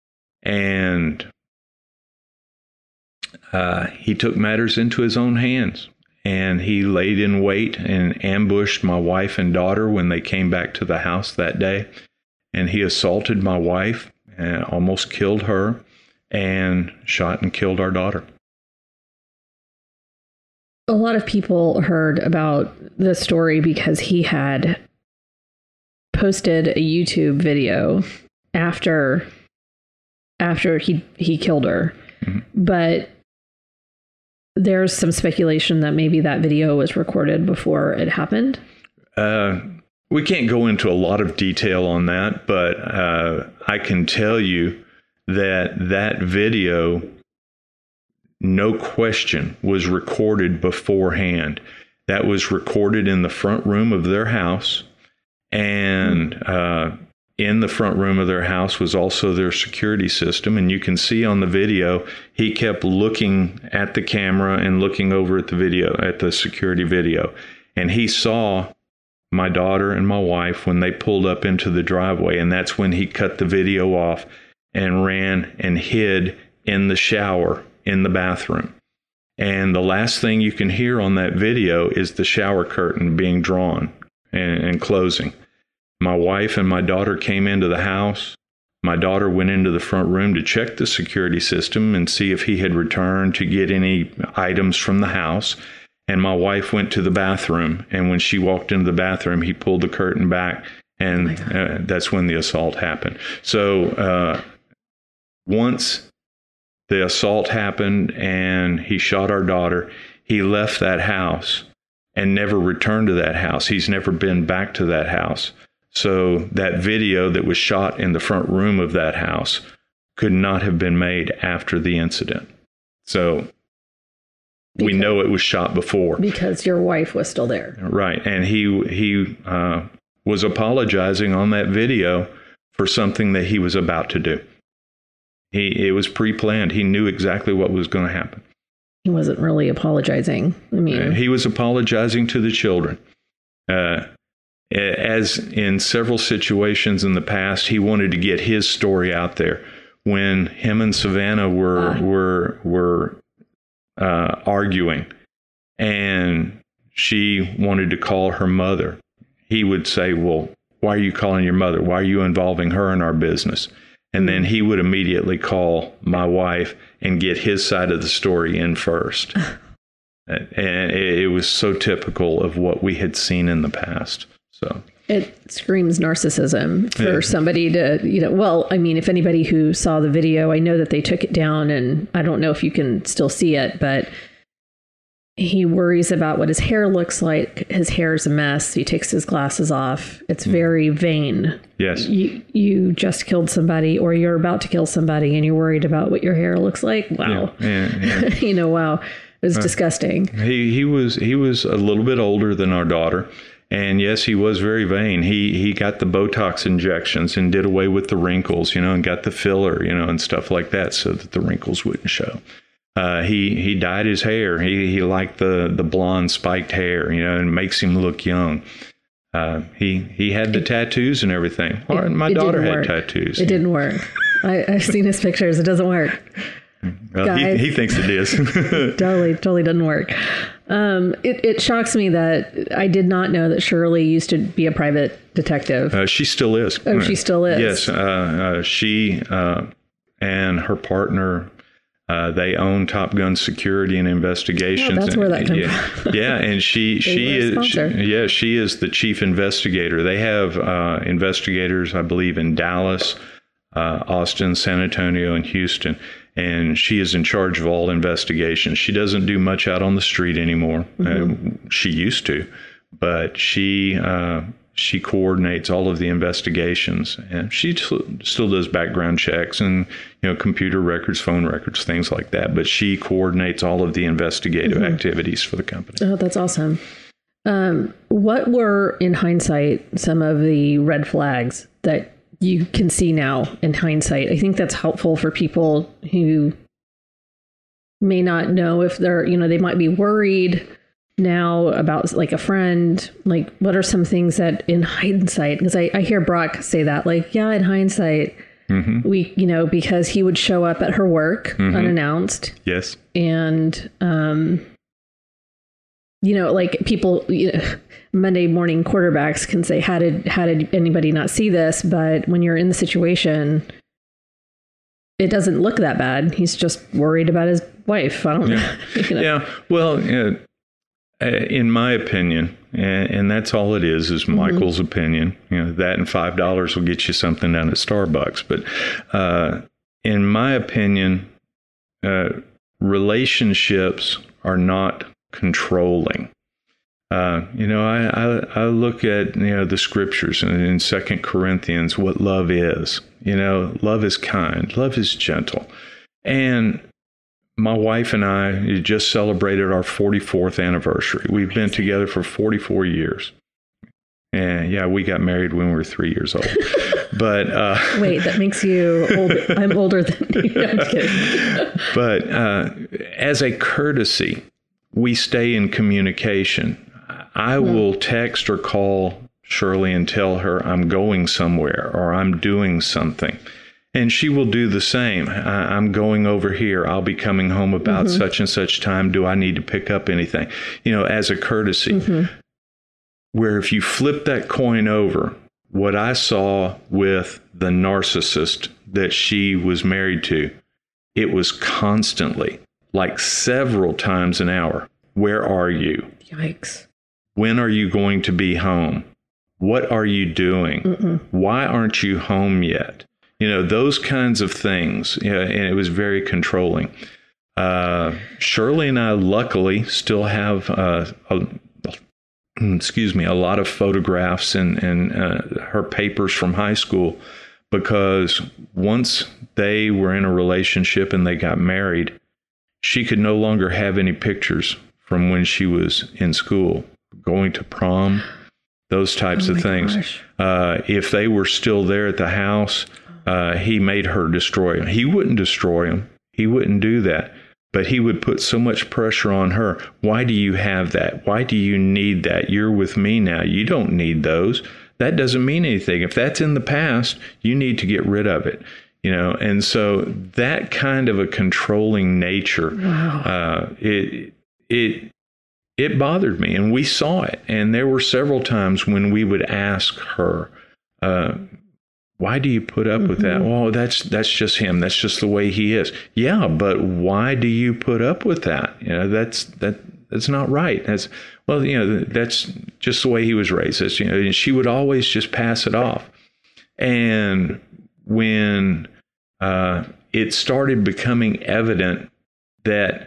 Speaker 3: And Uh, he took matters into his own hands, and he laid in wait and ambushed my wife and daughter when they came back to the house that day. And he assaulted my wife and almost killed her, and shot and killed our daughter.
Speaker 4: A lot of people heard about the story because he had posted a YouTube video after after he he killed her. Mm-hmm. But there's some speculation that maybe that video was recorded before it happened.
Speaker 3: Uh, we can't go into a lot of detail on that, but uh, I can tell you that that video, no question, was recorded beforehand. That was recorded in the front room of their house, and uh, in the front room of their house was also their security system. And you can see on the video, he kept looking at the camera and looking over at the video, at the security video. And he saw my daughter and my wife when they pulled up into the driveway. And that's when he cut the video off and ran and hid in the shower in the bathroom. And the last thing you can hear on that video is the shower curtain being drawn and, and closing. My wife and my daughter came into the house. My daughter went into the front room to check the security system and see if he had returned to get any items from the house. And my wife went to the bathroom. And when she walked into the bathroom, he pulled the curtain back. And
Speaker 4: Oh
Speaker 3: uh, that's when the assault happened. So uh, once the assault happened and he shot our daughter, he left that house and never returned to that house. He's never been back to that house. So that video that was shot in the front room of that house could not have been made after the incident. So
Speaker 4: Because,
Speaker 3: we know it was shot before.
Speaker 4: because your wife was still there.
Speaker 3: Right. And he he uh, was apologizing on that video for something that he was about to do. He It was pre-planned. He knew exactly what was going to happen.
Speaker 4: He wasn't really apologizing. I mean,
Speaker 3: Uh, he was apologizing to the children. Uh, as in several situations in the past, he wanted to get his story out there. When him and Savannah were
Speaker 4: Ah.
Speaker 3: were were uh, arguing, and she wanted to call her mother, he would say, "Well, why are you calling your mother? Why are you involving her in our business?" And then he would immediately call my wife and get his side of the story in first. And it was so typical of what we had seen in the past. So
Speaker 4: it screams narcissism for
Speaker 3: Yeah.
Speaker 4: somebody to, you know, well, I mean, if anybody who saw the video, I know that they took it down and I don't know if you can still see it, but he worries about what his hair looks like. His hair is a mess. He takes his glasses off. It's very vain.
Speaker 3: yes,
Speaker 4: You, you just killed somebody or you're about to kill somebody and you're worried about what your hair looks like. Wow.
Speaker 3: yeah, yeah, yeah.
Speaker 4: You know, wow. It was disgusting.
Speaker 3: He he was he was a little bit older than our daughter, and yes, he was very vain. He he got the Botox injections and did away with the wrinkles, you know, and got the filler, you know, and stuff like that, so that the wrinkles wouldn't show. Uh, he he dyed his hair. He he liked the the blonde spiked hair, you know, and makes him look young. Uh, he he had the it, tattoos and everything. Or
Speaker 4: it,
Speaker 3: my
Speaker 4: it
Speaker 3: daughter had
Speaker 4: work.
Speaker 3: tattoos.
Speaker 4: It didn't work. I, I've seen his pictures. It doesn't work.
Speaker 3: Well, he, he thinks it is.
Speaker 4: totally, totally doesn't work. Um, it, it shocks me that I did not know that Shirley used to be a private detective.
Speaker 3: Uh, she still is.
Speaker 4: Oh, she still is.
Speaker 3: Yes. Uh, uh, she uh, and her partner, uh, they own Top Gun Security and Investigations.
Speaker 4: Oh, that's where that comes
Speaker 3: yeah,
Speaker 4: from.
Speaker 3: yeah, and she she is she,
Speaker 4: sponsor.
Speaker 3: yeah she is the chief investigator. They have uh, investigators, I believe, in Dallas, uh, Austin, San Antonio, and Houston. And she is in charge of all investigations. She doesn't do much out on the street anymore. Mm-hmm. Uh, she used to, but she uh, she coordinates all of the investigations, and she t- still does background checks and you know computer records, phone records, things like that. But she coordinates all of the investigative mm-hmm. activities for the company.
Speaker 4: Oh, that's awesome. Um, what were, in hindsight, some of the red flags that you can see now in hindsight? I think that's helpful for people who may not know if they're, you know, they might be worried now about like a friend. Like, what are some things that in hindsight, because I, I hear Brock say that, like, yeah, in hindsight, mm-hmm. we, you know, because he would show up at her work mm-hmm. unannounced.
Speaker 3: Yes.
Speaker 4: And, um, you know, like people, you know, Monday morning quarterbacks can say, how did how did anybody not see this? But when you're in the situation, it doesn't look that bad. He's just worried about his wife. I don't
Speaker 3: yeah.
Speaker 4: know. You know?
Speaker 3: Yeah. Well, uh, in my opinion, and, and that's all it is, is Michael's mm-hmm. opinion. You know, that and five dollars will get you something down at Starbucks. But uh, in my opinion, uh, relationships are not controlling. Uh, you know, I, I I look at, you know, the scriptures and in Second Corinthians, what love is. You know, love is kind, love is gentle. And my wife and I just celebrated our forty-fourth anniversary. We've been together for forty-four years. And yeah, we got married when we were three years old. But uh,
Speaker 4: wait, that makes you old. I'm older than you. I'm kidding.
Speaker 3: But uh, as a courtesy, we stay in communication. I mm. will text or call Shirley and tell her I'm going somewhere or I'm doing something. And she will do the same. I- I'm going over here. I'll be coming home about mm-hmm. such and such time. Do I need to pick up anything? You know, as a courtesy. Mm-hmm. Where if you flip that coin over, what I saw with the narcissist that she was married to, it was constantly, like several times an hour. Where are you?
Speaker 4: Yikes.
Speaker 3: When are you going to be home? What are you doing? Mm-mm. Why aren't you home yet? You know, those kinds of things. You know, and it was very controlling. Uh, Shirley and I, luckily, still have, uh, a, excuse me, a lot of photographs and, and uh, her papers from high school, because once they were in a relationship and they got married, she could no longer have any pictures from when she was in school, going to prom, those types
Speaker 4: oh
Speaker 3: of things. Uh, if they were still there at the house, uh, he made her destroy them. He wouldn't destroy them. He wouldn't do that. But he would put so much pressure on her. Why do you have that? Why do you need that? You're with me now. You don't need those. That doesn't mean anything. If that's in the past, you need to get rid of it. You know, and so that kind of a controlling nature,
Speaker 4: wow.
Speaker 3: uh, it it it bothered me, and we saw it. And there were several times when we would ask her, uh, "Why do you put up mm-hmm. with that?" Well, that's that's just him. That's just the way he is. Yeah, but why do you put up with that? You know, that's that that's not right. That's well, you know, that's just the way he was raised. That's, you know, and she would always just pass it off. And when uh, it started becoming evident that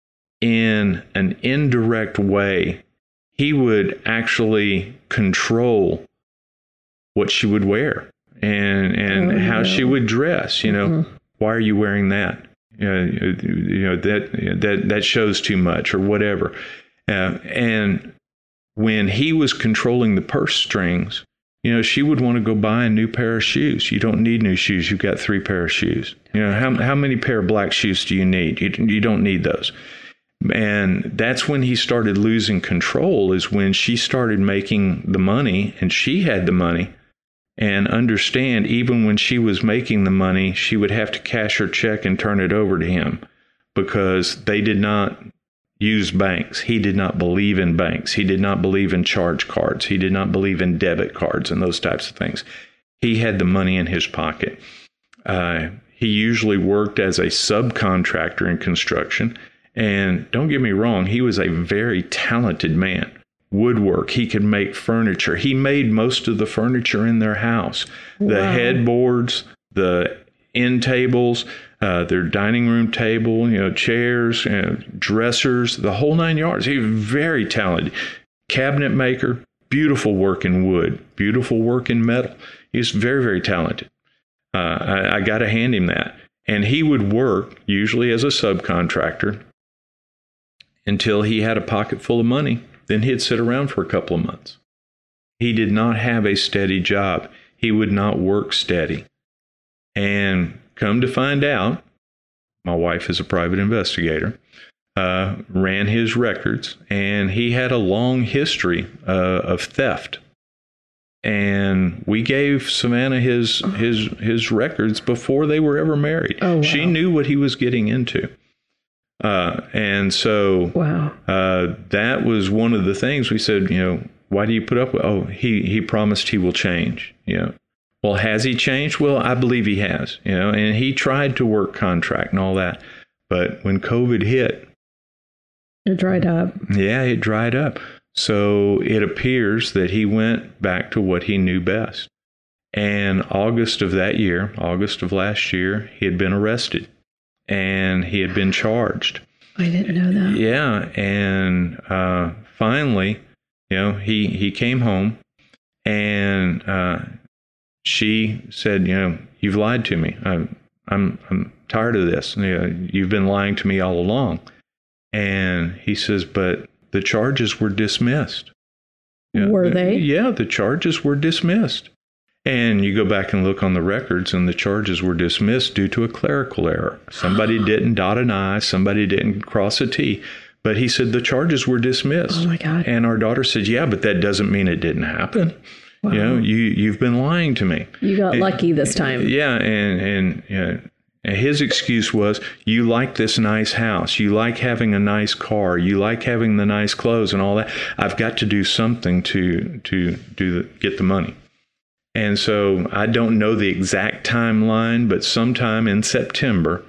Speaker 3: in an indirect way, he would actually control what she would wear and and oh, how no. she would dress. You know, mm-hmm. why are you wearing that? You know, you know that that that shows too much or whatever. Uh, and when he was controlling the purse strings, you know, she would want to go buy a new pair of shoes. You don't need new shoes. You've got three pair of shoes. You know, how how many pair of black shoes do you need? You you don't need those. And that's when he started losing control, is when she started making the money and she had the money. And understand, even when she was making the money, she would have to cash her check and turn it over to him, because they did not use banks. He did not believe in banks. He did not believe in charge cards. He did not believe in debit cards and those types of things. He had the money in his pocket. Uh, he usually worked as a subcontractor in construction. And don't get me wrong, he was a very talented man. Woodwork, he could make furniture. He made most of the furniture in their house. Wow. The headboards, the end tables, uh, their dining room table, you know, chairs, you know, dressers, the whole nine yards. He was very talented. Cabinet maker, beautiful work in wood, beautiful work in metal. He's very, very talented. Uh, I, I got to hand him that. And he would work, usually as a subcontractor, until he had a pocket full of money. Then he'd sit around for a couple of months. He did not have a steady job. He would not work steady. And come to find out, my wife is a private investigator, uh, ran his records, and he had a long history uh, of theft. And we gave Savannah his his his records before they were ever married.
Speaker 4: Oh, wow.
Speaker 3: She knew what he was getting into. Uh, and so
Speaker 4: wow.
Speaker 3: uh, that was one of the things we said, you know, why do you put up with, oh, he, he promised he will change, you know. Well, has he changed? Well, I believe he has, you know, and he tried to work contract and all that. But when COVID hit,
Speaker 4: it dried up.
Speaker 3: Yeah, it dried up. So it appears that he went back to what he knew best. And August of that year, August of last year, he had been arrested. And he had been charged.
Speaker 4: I didn't know that.
Speaker 3: Yeah, and uh, finally, you know, he, he came home, and uh, she said, you know, you've lied to me. I'm I'm I'm tired of this. You know, you've been lying to me all along. And he says, but the charges were dismissed. You know,
Speaker 4: were they?
Speaker 3: Yeah, the charges were dismissed. And you go back and look on the records, and the charges were dismissed due to a clerical error. Somebody didn't dot an I, somebody didn't cross a T. But he said the charges were dismissed.
Speaker 4: Oh, my God.
Speaker 3: And our daughter said, yeah, but that doesn't mean it didn't happen. Wow. You know, you, you've been lying to me.
Speaker 4: You got
Speaker 3: and,
Speaker 4: lucky this time.
Speaker 3: Yeah, and, and, you know, and his excuse was, you like this nice house. You like having a nice car. You like having the nice clothes and all that. I've got to do something to to do the, get the money. And so I don't know the exact timeline, but sometime in September,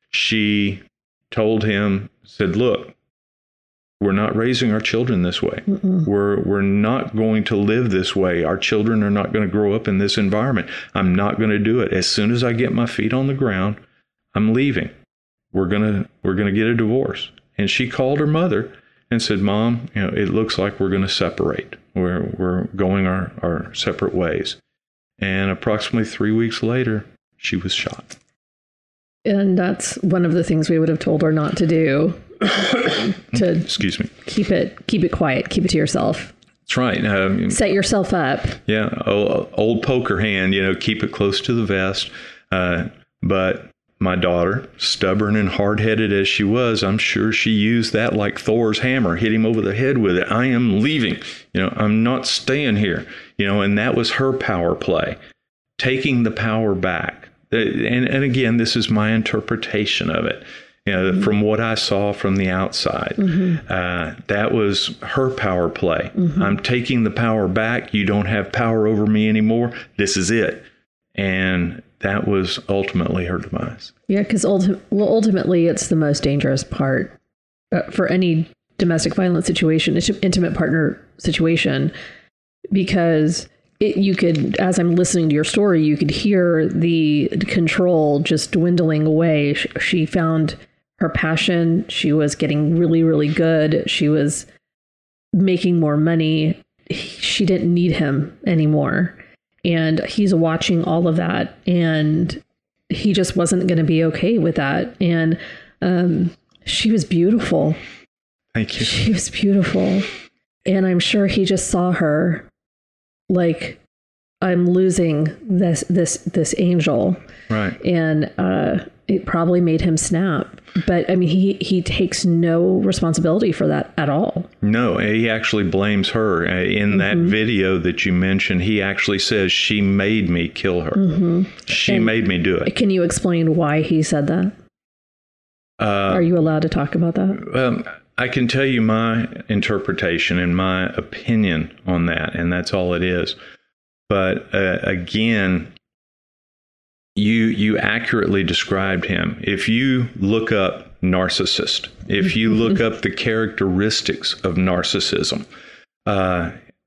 Speaker 3: she told him, said, look, we're not raising our children this way. Mm-mm. We're we're not going to live this way. Our children are not going to grow up in this environment. I'm not going to do it. As soon as I get my feet on the ground, I'm leaving. We're gonna we're gonna get a divorce. And she called her mother and said, Mom, you know, it looks like we're going to separate. We're we're going our, our separate ways. And approximately three weeks later, she was shot.
Speaker 4: And that's one of the things we would have told her not to do. to
Speaker 3: excuse me
Speaker 4: keep it keep it quiet, keep it to yourself.
Speaker 3: That's right. Um,
Speaker 4: set yourself up.
Speaker 3: Yeah, old, old poker hand, you know, keep it close to the vest. Uh, but my daughter, stubborn and hard-headed as she was, I'm sure she used that like Thor's hammer, hit him over the head with it. I am leaving. You know, I'm not staying here. You know, and that was her power play, taking the power back. And, and again, this is my interpretation of it. You know, mm-hmm. from what I saw from the outside, mm-hmm. uh, that was her power play. Mm-hmm. I'm taking the power back. You don't have power over me anymore. This is it. And that was ultimately her demise.
Speaker 4: Yeah, because ulti- well, ultimately, it's the most dangerous part uh, for any domestic violence situation, intimate partner situation, because it, you could, as I'm listening to your story, you could hear the control just dwindling away. She, she found her passion. She was getting really, really good. She was making more money. She didn't need him anymore. And he's watching all of that. And he just wasn't going to be okay with that. And um, she was beautiful.
Speaker 3: Thank you.
Speaker 4: She was beautiful. And I'm sure he just saw her like, I'm losing this, this, this angel.
Speaker 3: Right.
Speaker 4: And uh, it probably made him snap. But I mean, he, he takes no responsibility for that at all.
Speaker 3: No, he actually blames her. In that mm-hmm. video that you mentioned, he actually says, she made me kill her. Mm-hmm. She and made me do it.
Speaker 4: Can you explain why he said that? Uh, Are you allowed to talk about that?
Speaker 3: Um, I can tell you my interpretation and my opinion on that, and that's all it is. But uh, again, you you accurately described him. If you look up narcissist, if you look up the characteristics of narcissism, uh,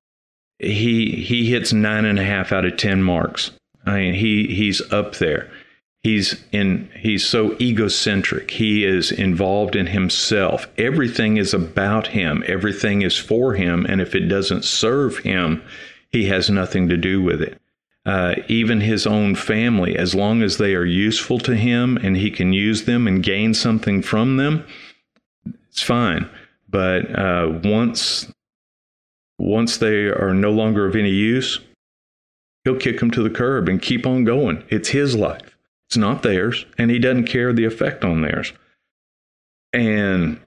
Speaker 3: he he hits nine and a half out of ten marks. I mean, he he's up there. He's in. He's so egocentric. He is involved in himself. Everything is about him. Everything is for him. And if it doesn't serve him, he has nothing to do with it. Uh, even his own family, as long as they are useful to him and he can use them and gain something from them, it's fine. But uh, once once they are no longer of any use, he'll kick them to the curb and keep on going. It's his life. It's not theirs, and he doesn't care the effect on theirs. And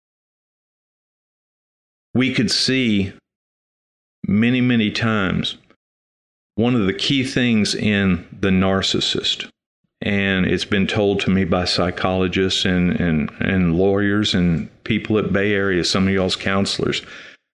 Speaker 3: we could see many, many times one of the key things in the narcissist, and it's been told to me by psychologists and, and, and lawyers and people at Bay Area, some of y'all's counselors,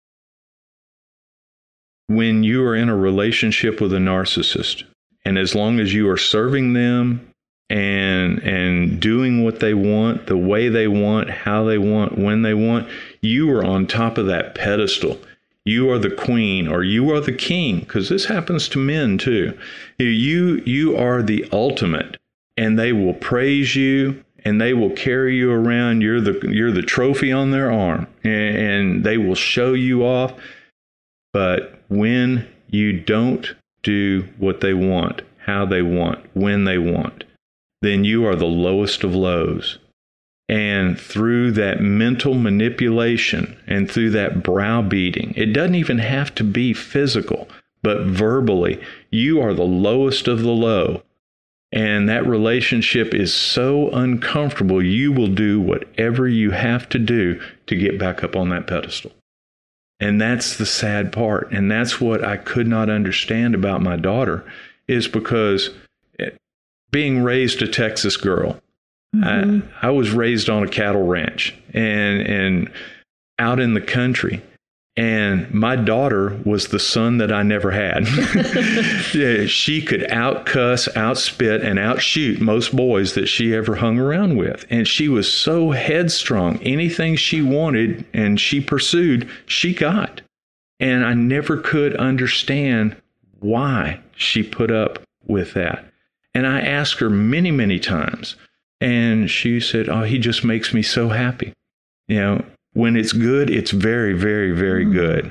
Speaker 3: when you are in a relationship with a narcissist, and as long as you are serving them and and doing what they want, the way they want, how they want, when they want, you are on top of that pedestal. You are the queen, or you are the king, because this happens to men too. You you are the ultimate, and they will praise you, and they will carry you around. You're the you're the trophy on their arm, and, and they will show you off. But when you don't do what they want, how they want, when they want, then you are the lowest of lows. And through that mental manipulation and through that browbeating, it doesn't even have to be physical, but verbally, you are the lowest of the low. And that relationship is so uncomfortable, you will do whatever you have to do to get back up on that pedestal. And that's the sad part. And that's what I could not understand about my daughter, is because being raised a Texas girl, mm-hmm. I, I was raised on a cattle ranch and, and out in the country. And my daughter was the son that I never had. Yeah, she could outcuss, outspit, and outshoot most boys that she ever hung around with. And she was so headstrong. Anything she wanted and she pursued, she got. And I never could understand why she put up with that. And I asked her many, many times. And she said, oh, he just makes me so happy. You know, when it's good, it's very, very, very mm. good.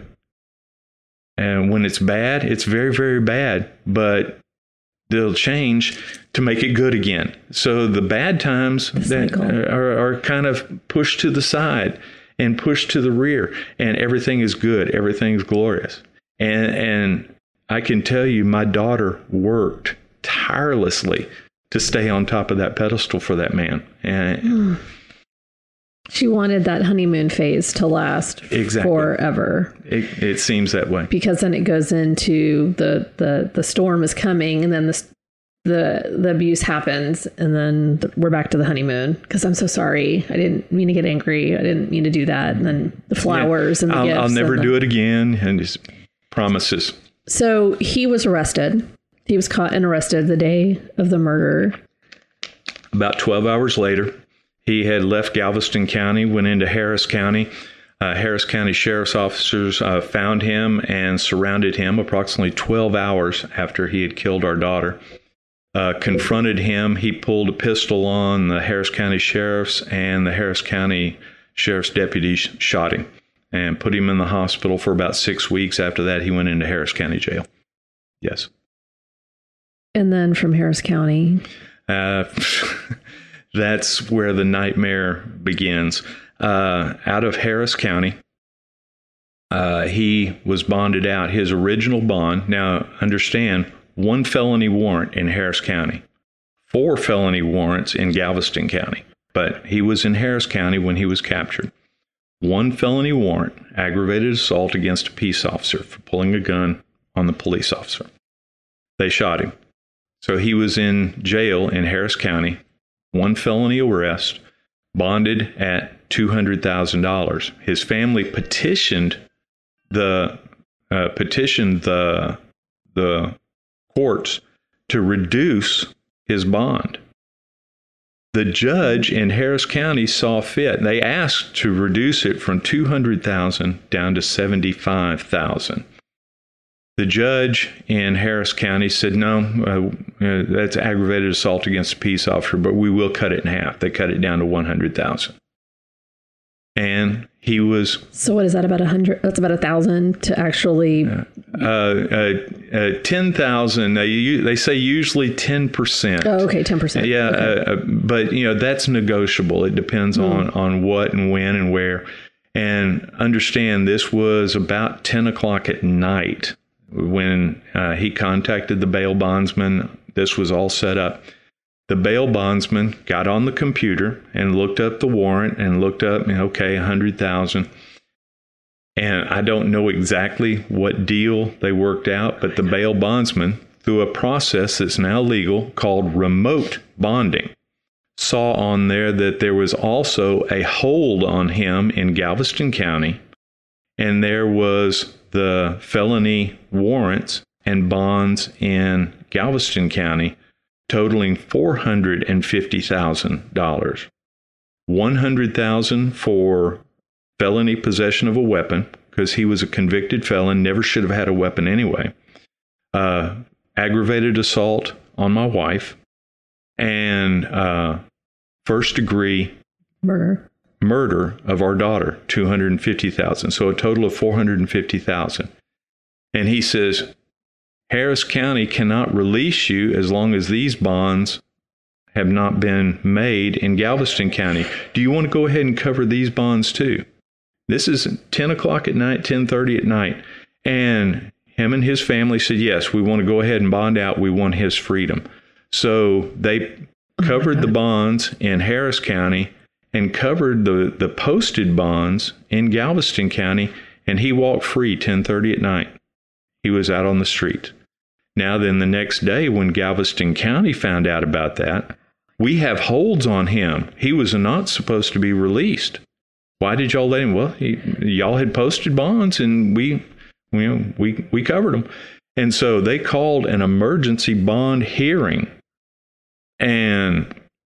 Speaker 3: And when it's bad, it's very, very bad. But they'll change to make it good again. So the bad times that are, are kind of pushed to the side and pushed to the rear. And everything is good. Everything's glorious. And, and I can tell you, my daughter worked tirelessly to stay on top of that pedestal for that man. And
Speaker 4: mm. She wanted that honeymoon phase to last exactly. forever.
Speaker 3: It, it seems that way.
Speaker 4: Because then it goes into the, the, the storm is coming, and then the, the, the abuse happens, and then the, we're back to the honeymoon. Because I'm so sorry. I didn't mean to get angry. I didn't mean to do that. And then the flowers yeah. and the
Speaker 3: I'll,
Speaker 4: gifts.
Speaker 3: I'll never
Speaker 4: the,
Speaker 3: do it again. And just promises.
Speaker 4: So he was arrested. He was caught and arrested the day of the murder.
Speaker 3: About twelve hours later, he had left Galveston County, went into Harris County. Uh, Harris County Sheriff's officers uh, found him and surrounded him approximately twelve hours after he had killed our daughter. Uh, confronted him. He pulled a pistol on the Harris County Sheriff's, and the Harris County Sheriff's deputies shot him and put him in the hospital for about six weeks. After that, he went into Harris County Jail. Yes.
Speaker 4: And then from Harris County?
Speaker 3: Uh, that's where the nightmare begins. Uh, out of Harris County, uh, he was bonded out. His original bond, now understand, one felony warrant in Harris County, four felony warrants in Galveston County. But he was in Harris County when he was captured. One felony warrant, aggravated assault against a peace officer for pulling a gun on the police officer. They shot him. So he was in jail in Harris County, one felony arrest, bonded at two hundred thousand dollars. His family petitioned the uh, petitioned the the courts to reduce his bond. The judge in Harris County saw fit. They asked to reduce it from two hundred thousand dollars down to seventy-five thousand dollars. The judge in Harris County said, no, uh, uh, that's aggravated assault against a peace officer, but we will cut it in half. They cut it down to one hundred thousand dollars. And he was...
Speaker 4: So what is that, about a hundred? That's about a thousand to actually...
Speaker 3: Uh, uh, uh, ten thousand, they, they say usually ten percent.
Speaker 4: Oh, okay, ten percent.
Speaker 3: Yeah,
Speaker 4: okay.
Speaker 3: uh, but, you know, that's negotiable. It depends mm. on, on what and when and where. And understand, this was about ten o'clock at night when uh, he contacted the bail bondsman. This was all set up. The bail bondsman got on the computer and looked up the warrant and looked up, okay, one hundred thousand dollars. And I don't know exactly what deal they worked out, but the bail bondsman, through a process that's now legal called remote bonding, saw on there that there was also a hold on him in Galveston County, and there was the felony warrants and bonds in Galveston County totaling four hundred fifty thousand dollars. one hundred thousand dollars for felony possession of a weapon, because he was a convicted felon, never should have had a weapon anyway. Uh, aggravated assault on my wife, and uh, first degree
Speaker 4: murder.
Speaker 3: murder of our daughter, two hundred fifty thousand dollars. So a total of four hundred fifty thousand dollars. And he says, Harris County cannot release you as long as these bonds have not been made in Galveston County. Do you want to go ahead and cover these bonds too? This is ten o'clock at night, ten thirty at night. And him and his family said, yes, we want to go ahead and bond out. We want his freedom. So they covered the bonds in Harris County and covered the, the posted bonds in Galveston County, and he walked free ten thirty at night. He was out on the street. Now then, the next day when Galveston County found out about that, we have holds on him. He was not supposed to be released. why did y'all let him? Well, he, y'all had posted bonds, and we, you know, we we covered them. And so they called an emergency bond hearing, and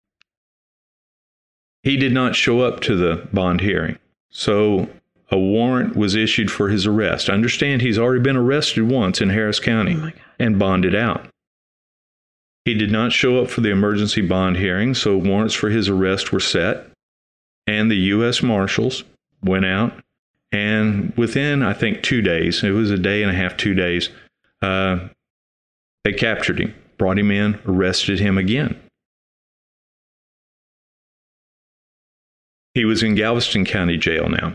Speaker 3: he did not show up to the bond hearing. So a warrant was issued for his arrest. Understand, he's already been arrested once in Harris County
Speaker 4: Oh my God.
Speaker 3: and bonded out. He did not show up for the emergency bond hearing, so warrants for his arrest were set, and the U S Marshals went out, and within, I think, two days, it was a day and a half, two days, uh, they captured him, brought him in, arrested him again. He was in Galveston County Jail now,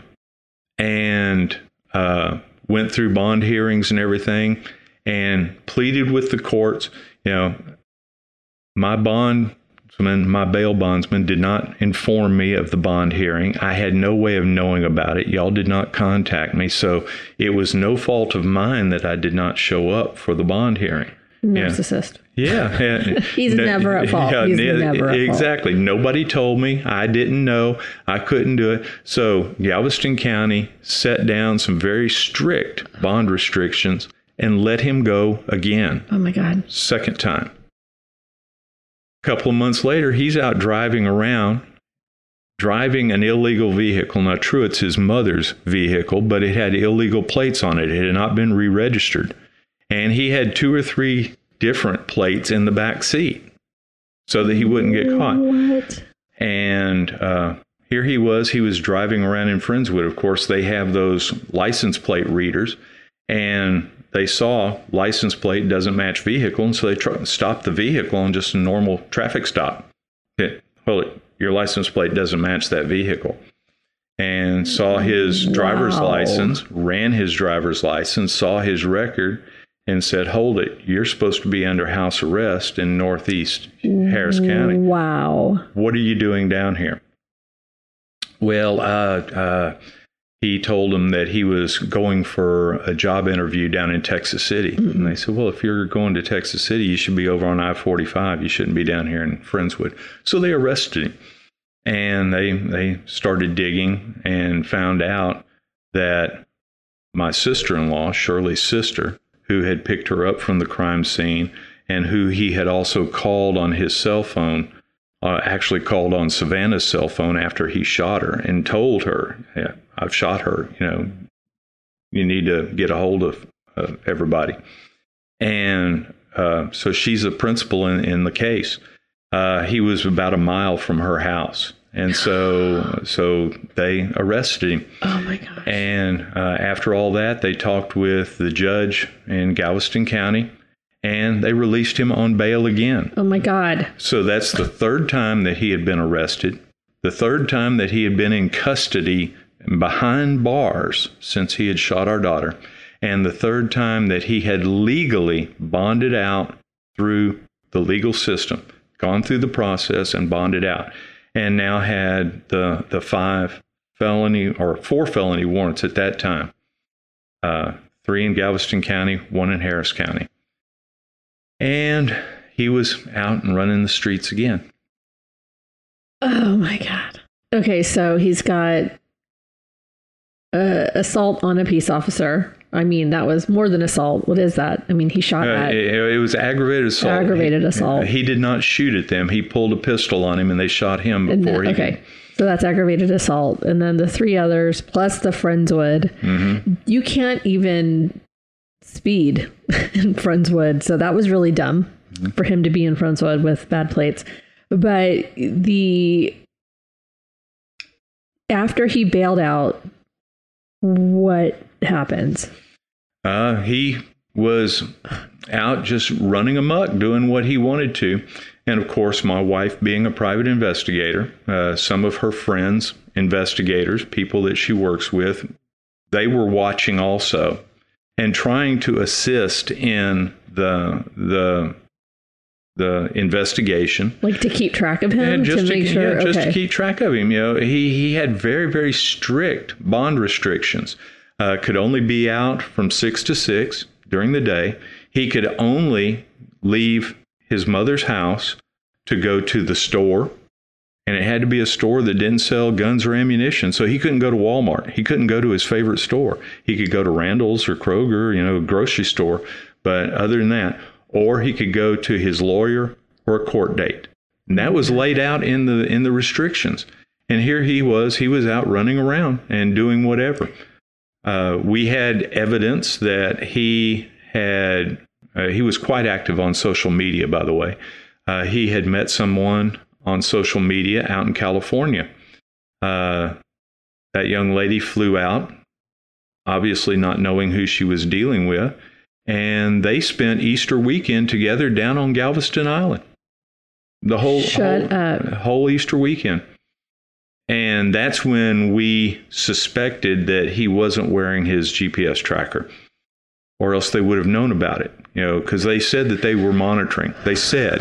Speaker 3: and uh, went through bond hearings and everything, and pleaded with the courts. You know, my bondsman, my bail bondsman did not inform me of the bond hearing. I had no way of knowing about it. Y'all did not contact me, so it was no fault of mine that I did not show up for the bond hearing.
Speaker 4: Narcissist.
Speaker 3: Yeah. yeah.
Speaker 4: He's
Speaker 3: no,
Speaker 4: never at fault.
Speaker 3: Yeah,
Speaker 4: He's
Speaker 3: yeah,
Speaker 4: never at
Speaker 3: exactly.
Speaker 4: fault.
Speaker 3: Nobody told me. I didn't know. I couldn't do it. So Galveston County set down some very strict bond restrictions and let him go again.
Speaker 4: Oh my God.
Speaker 3: Second time. A couple of months later, he's out driving around, driving an illegal vehicle. Now, true, it's his mother's vehicle, but it had illegal plates on it. It had not been re-registered. And he had two or three different plates in the back seat so that he wouldn't get caught.
Speaker 4: What?
Speaker 3: And uh, here he was. He was driving around in Friendswood. Of course, they have those license plate readers. And they saw license plate doesn't match vehicle. And so they tr- stopped the vehicle on just a normal traffic stop. Okay, well, your license plate doesn't match that vehicle. And saw his driver's
Speaker 4: Wow.
Speaker 3: license, ran his driver's license, saw his record, and said, hold it, you're supposed to be under house arrest in Northeast Harris County.
Speaker 4: Wow.
Speaker 3: What are you doing down here? Well, uh, uh, he told them that he was going for a job interview down in Texas City. Mm-hmm. And they said, well, if you're going to Texas City, you should be over on I forty-five. You shouldn't be down here in Friendswood. So they arrested him. And they they started digging and found out that my sister-in-law, Shirley's sister, who had picked her up from the crime scene and who he had also called on his cell phone, uh, actually called on Savannah's cell phone after he shot her and told her, yeah, I've shot her, you know, you need to get a hold of uh, everybody. And uh, so she's a principal in, in the case. Uh, he was about a mile from her house. And so so they arrested him.
Speaker 4: Oh, my gosh.
Speaker 3: And uh, after all that, they talked with the judge in Galveston County, and they released him on bail again.
Speaker 4: Oh, my God.
Speaker 3: So that's the third time that he had been arrested, the third time that he had been in custody behind bars since he had shot our daughter, and the third time that he had legally bonded out through the legal system, gone through the process and bonded out. And now had the the five felony or four felony warrants at that time, uh, three in Galveston County, one in Harris County. And he was out and running the streets again.
Speaker 4: Oh, my God. Okay, so he's got uh, assault on a peace officer. I mean, that was more than assault. What is that? I mean, he shot
Speaker 3: Uh,
Speaker 4: at...
Speaker 3: it, it was aggravated assault.
Speaker 4: Aggravated
Speaker 3: he,
Speaker 4: assault.
Speaker 3: He did not shoot at them. He pulled a pistol on him and they shot him before
Speaker 4: and,
Speaker 3: he
Speaker 4: okay. So that's aggravated assault. And then the three others, plus the Friendswood.
Speaker 3: Mm-hmm.
Speaker 4: You can't even speed in Friendswood. So that was really dumb mm-hmm. for him to be in Friendswood with bad plates. But the... After he bailed out, what happens?
Speaker 3: Uh, he was out just running amok, doing what he wanted to. And of course, my wife being a private investigator, uh, some of her friends, investigators, people that she works with, they were watching also and trying to assist in the the the investigation.
Speaker 4: Like to keep track of him?
Speaker 3: And just
Speaker 4: to
Speaker 3: to,
Speaker 4: make sure?
Speaker 3: yeah, just
Speaker 4: okay.
Speaker 3: to keep track of him. You know, he, he had very, very strict bond restrictions. Uh, could only be out from six to six during the day. He could only leave his mother's house to go to the store And it had to be a store that didn't sell guns or ammunition. So he couldn't go to Walmart. He couldn't go to his favorite store. He could go to Randall's or Kroger, you know, a grocery store. But other than that, or he could go to his lawyer or a court date. And that was laid out in the in the restrictions. And here he was, he was out running around and doing whatever. Uh, we had evidence that he had, uh, he was quite active on social media, by the way. Uh, he had met someone on social media out in California. Uh, that young lady flew out, obviously not knowing who she was dealing with, and they spent Easter weekend together down on Galveston Island. The whole,
Speaker 4: Shut
Speaker 3: whole,
Speaker 4: up.
Speaker 3: whole Easter weekend. And that's when we suspected that he wasn't wearing his G P S tracker, or else they would have known about it, you know, because they said that they were monitoring. They said.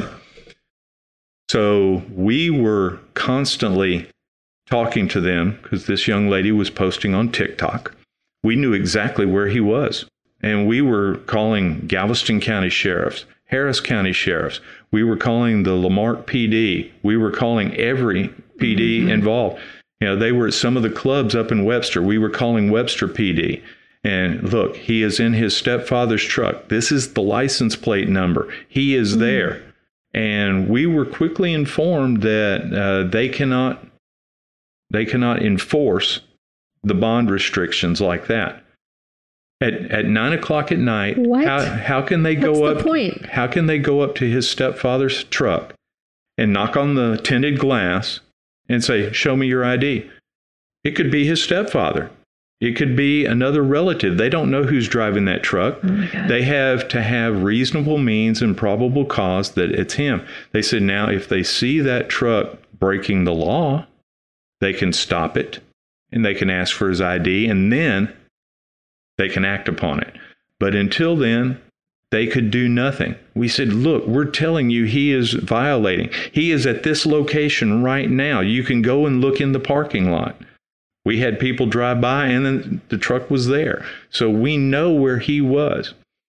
Speaker 3: So we were constantly talking to them because this young lady was posting on TikTok. We knew exactly where he was. And we were calling Galveston County sheriffs, Harris County sheriffs. We were calling the Lamarck P D. We were calling every P D mm-hmm. involved. You know, they were at some of the clubs up in Webster. We were calling Webster P D. And look, he is in his stepfather's truck. This is the license plate number. He is mm-hmm. there. And we were quickly informed that uh, they cannot they cannot enforce the bond restrictions like that. At at nine o'clock at night,
Speaker 4: what?
Speaker 3: how how can they
Speaker 4: What's
Speaker 3: go
Speaker 4: the
Speaker 3: up?
Speaker 4: Point?
Speaker 3: How can they go up to his stepfather's truck and knock on the tinted glass and say, "Show me your I D"? It could be his stepfather. It could be another relative. They don't know who's driving that truck.
Speaker 4: Oh
Speaker 3: they have to have reasonable means and probable cause that it's him. They said now if they see that truck breaking the law, they can stop it and they can ask for his I D and then they can act upon it. But until then, they could do nothing. We said, look, we're telling you he is violating. He is at this location right now. You can go and look in the parking lot. We had people drive by and then the truck was there. So we know where he was.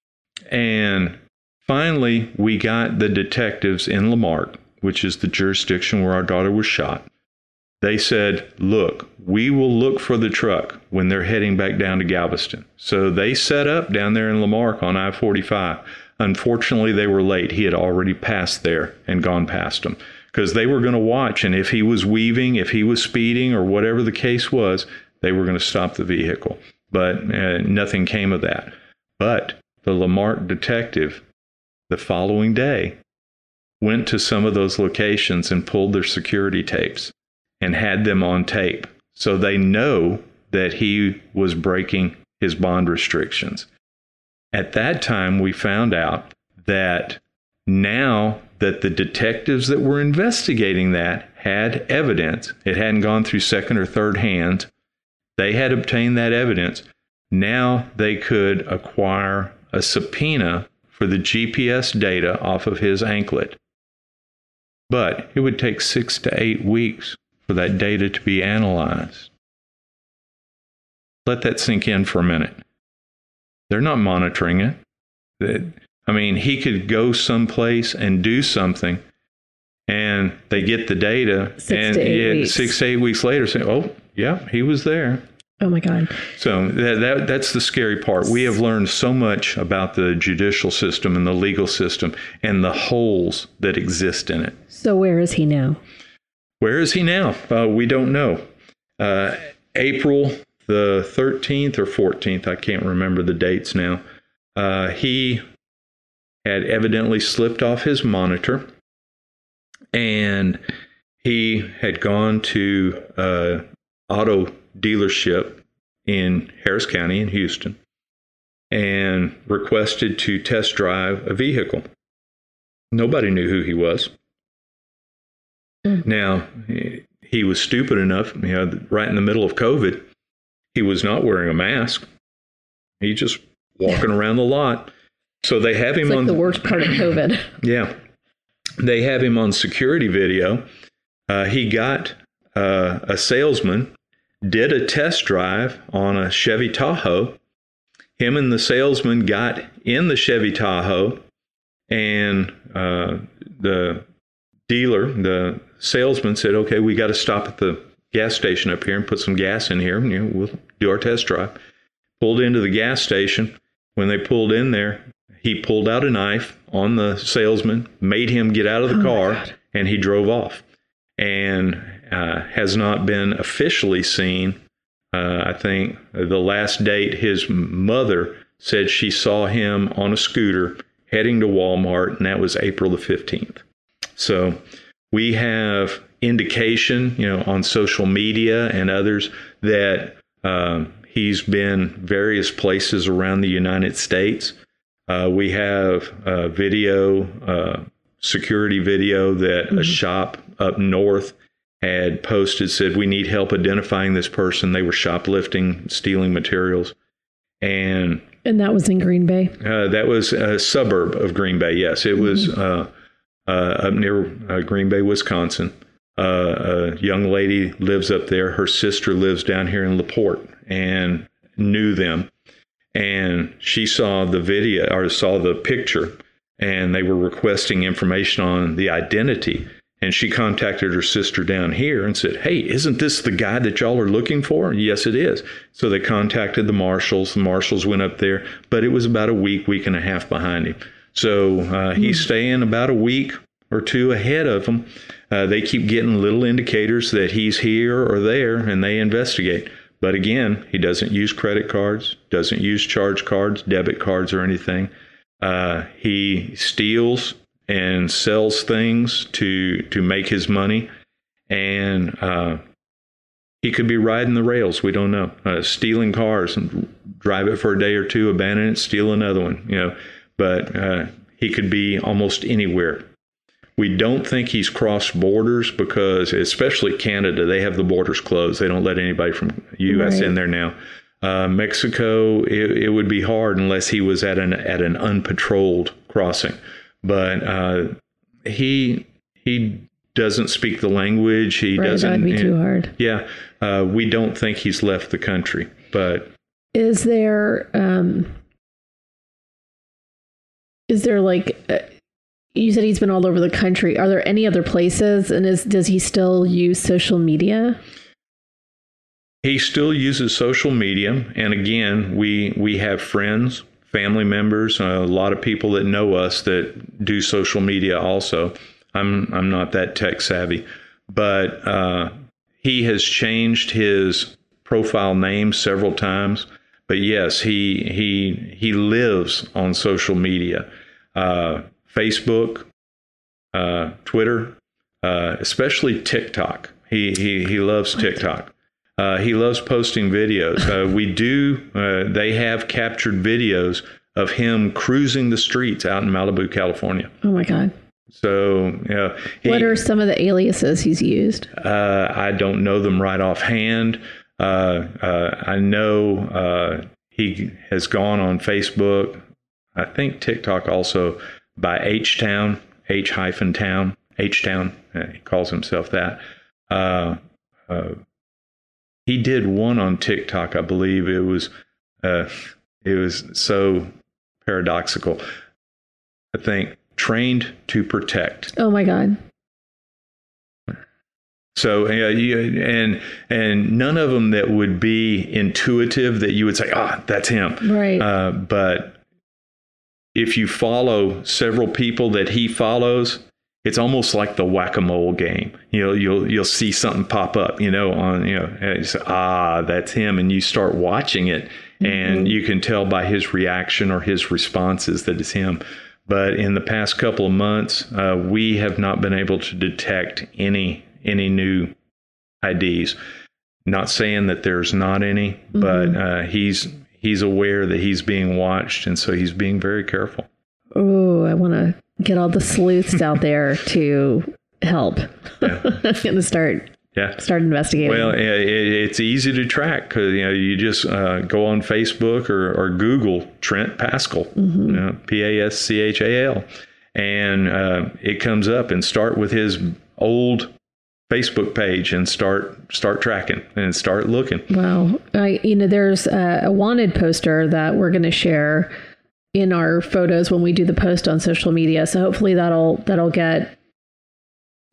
Speaker 3: And finally, we got the detectives in Lamarck, which is the jurisdiction where our daughter was shot. They said, look, we will look for the truck when they're heading back down to Galveston. So they set up down there in Lamarck on I forty-five. Unfortunately, they were late. He had already passed there and gone past them. Because they were going to watch, and if he was weaving, if he was speeding, or whatever the case was, they were going to stop the vehicle. But uh, nothing came of that. But the Lamarck detective, the following day, went to some of those locations and pulled their security tapes and had them on tape. So they know that he was breaking his bond restrictions. At that time, we found out that now that the detectives that were investigating that had evidence, it hadn't gone through second or third hand, they had obtained that evidence. Now they could acquire a subpoena for the G P S data off of his anklet. But it would take six to eight weeks for that data to be analyzed. Let that sink in for a minute. They're not monitoring it. That I mean, he could go someplace and do something, and they get the data,
Speaker 4: six
Speaker 3: and
Speaker 4: to eight
Speaker 3: yeah,
Speaker 4: weeks.
Speaker 3: six to eight weeks later, say, "Oh, yeah, he was there."
Speaker 4: Oh my God!
Speaker 3: So that, that that's the scary part. We have learned so much about the judicial system and the legal system and the holes that exist in it.
Speaker 4: So where is he now?
Speaker 3: Where is he now? Uh, we don't know. Uh, April the thirteenth or fourteenth, I can't remember the dates now. Uh, he had evidently slipped off his monitor, and he had gone to an auto dealership in Harris County in Houston and requested to test drive a vehicle. Nobody knew who he was. Mm. Now, he was stupid enough, you know, right in the middle of COVID, he was not wearing a mask. He just walking around the lot. So they have him
Speaker 4: it's like
Speaker 3: on
Speaker 4: the worst part of COVID.
Speaker 3: Yeah. They have him on security video. Uh, he got uh, a salesman, did a test drive on a Chevy Tahoe. Him and the salesman got in the Chevy Tahoe, and uh, the dealer, the salesman said, okay, we got to stop at the gas station up here and put some gas in here. And, you know, we'll do our test drive. Pulled into the gas station. When they pulled in there, he pulled out a knife on the salesman, made him get out of the oh car, and he drove off. And uh, has not been officially seen. Uh, I think the last date, his mother said she saw him on a scooter heading to Walmart, and that was April the fifteenth. So we have indication, you know, on social media and others that um, he's been various places around the United States. Uh, we have uh, video, uh, security video that mm-hmm. a shop up north had posted, said, we need help identifying this person. They were shoplifting, stealing materials. And
Speaker 4: and that was in Green Bay?
Speaker 3: Uh, that was a suburb of Green Bay, yes. It mm-hmm. was uh, uh, up near uh, Green Bay, Wisconsin. Uh, a young lady lives up there. Her sister lives down here in LaPorte and knew them. And she saw the video, or saw the picture, and they were requesting information on the identity. And she contacted her sister down here and said, hey, isn't this the guy that y'all are looking for? Yes, it is. So they contacted the marshals. The marshals went up there, but it was about a week, week and a half behind him. So uh, he's staying about a week or two ahead of them. Uh, they keep getting little indicators that he's here or there, and they investigate. But again, he doesn't use credit cards, doesn't use charge cards, debit cards, or anything. Uh, he steals and sells things to to make his money, and uh, he could be riding the rails. We don't know. Uh, stealing cars and drive it for a day or two, abandon it, steal another one. You know, but uh, he could be almost anywhere. We don't think he's crossed borders because, especially Canada, they have the borders closed. They don't let anybody from U S right. in there now. Uh, Mexico, it, it would be hard unless he was at an at an unpatrolled crossing. But uh, he he doesn't speak the language. He
Speaker 4: right,
Speaker 3: doesn't.
Speaker 4: That'd be too hard.
Speaker 3: Yeah, uh, we don't think he's left the country. But
Speaker 4: is there um, is there like uh, you said he's been all over the country? Are there any other places? And is does he still use social media?
Speaker 3: He still uses social media, and again, we we have friends, family members, a lot of people that know us that do social media also. I'm I'm not that tech savvy, but uh, he has changed his profile name several times. But yes, he he he lives on social media, uh, Facebook, uh, Twitter, uh, especially TikTok. He he he loves TikTok. Uh, he loves posting videos. Uh, we do. Uh, they have captured videos of him cruising the streets out in Malibu, California.
Speaker 4: Oh, my God.
Speaker 3: So, you know, he,
Speaker 4: what are some of the aliases he's used?
Speaker 3: Uh, I don't know them right offhand. Uh, uh, I know uh, he has gone on Facebook. I think TikTok also by H-Town, H-Town, H-Town. Uh, he calls himself that. Uh, uh, He did one on TikTok, I believe. It was uh, it was so paradoxical. I think trained to protect.
Speaker 4: Oh my God!
Speaker 3: So uh, you, and and none of them that would be intuitive that you would say, ah, that's him.
Speaker 4: Right.
Speaker 3: Uh, but if you follow several people that he follows, it's almost like the whack-a-mole game. You know, you'll you'll see something pop up, you know, on you know, and you say, ah, that's him, and you start watching it, mm-hmm. and you can tell by his reaction or his responses that it's him. But in the past couple of months, uh, we have not been able to detect any any new I Ds. Not saying that there's not any, mm-hmm. but uh, he's he's aware that he's being watched, and so he's being very careful.
Speaker 4: Oh, I want to get all the sleuths out there to help. Yeah. I'm going to start yeah. start investigating.
Speaker 3: Well, it, it's easy to track because you know you just uh, go on Facebook or, or Google Trent Paschal, mm-hmm. you know, P A S C H A L, and uh, it comes up. And start with his old Facebook page and start start tracking and start looking.
Speaker 4: Wow, I you know there's a, a wanted poster that we're going to share in our photos when we do the post on social media. So hopefully that'll that'll get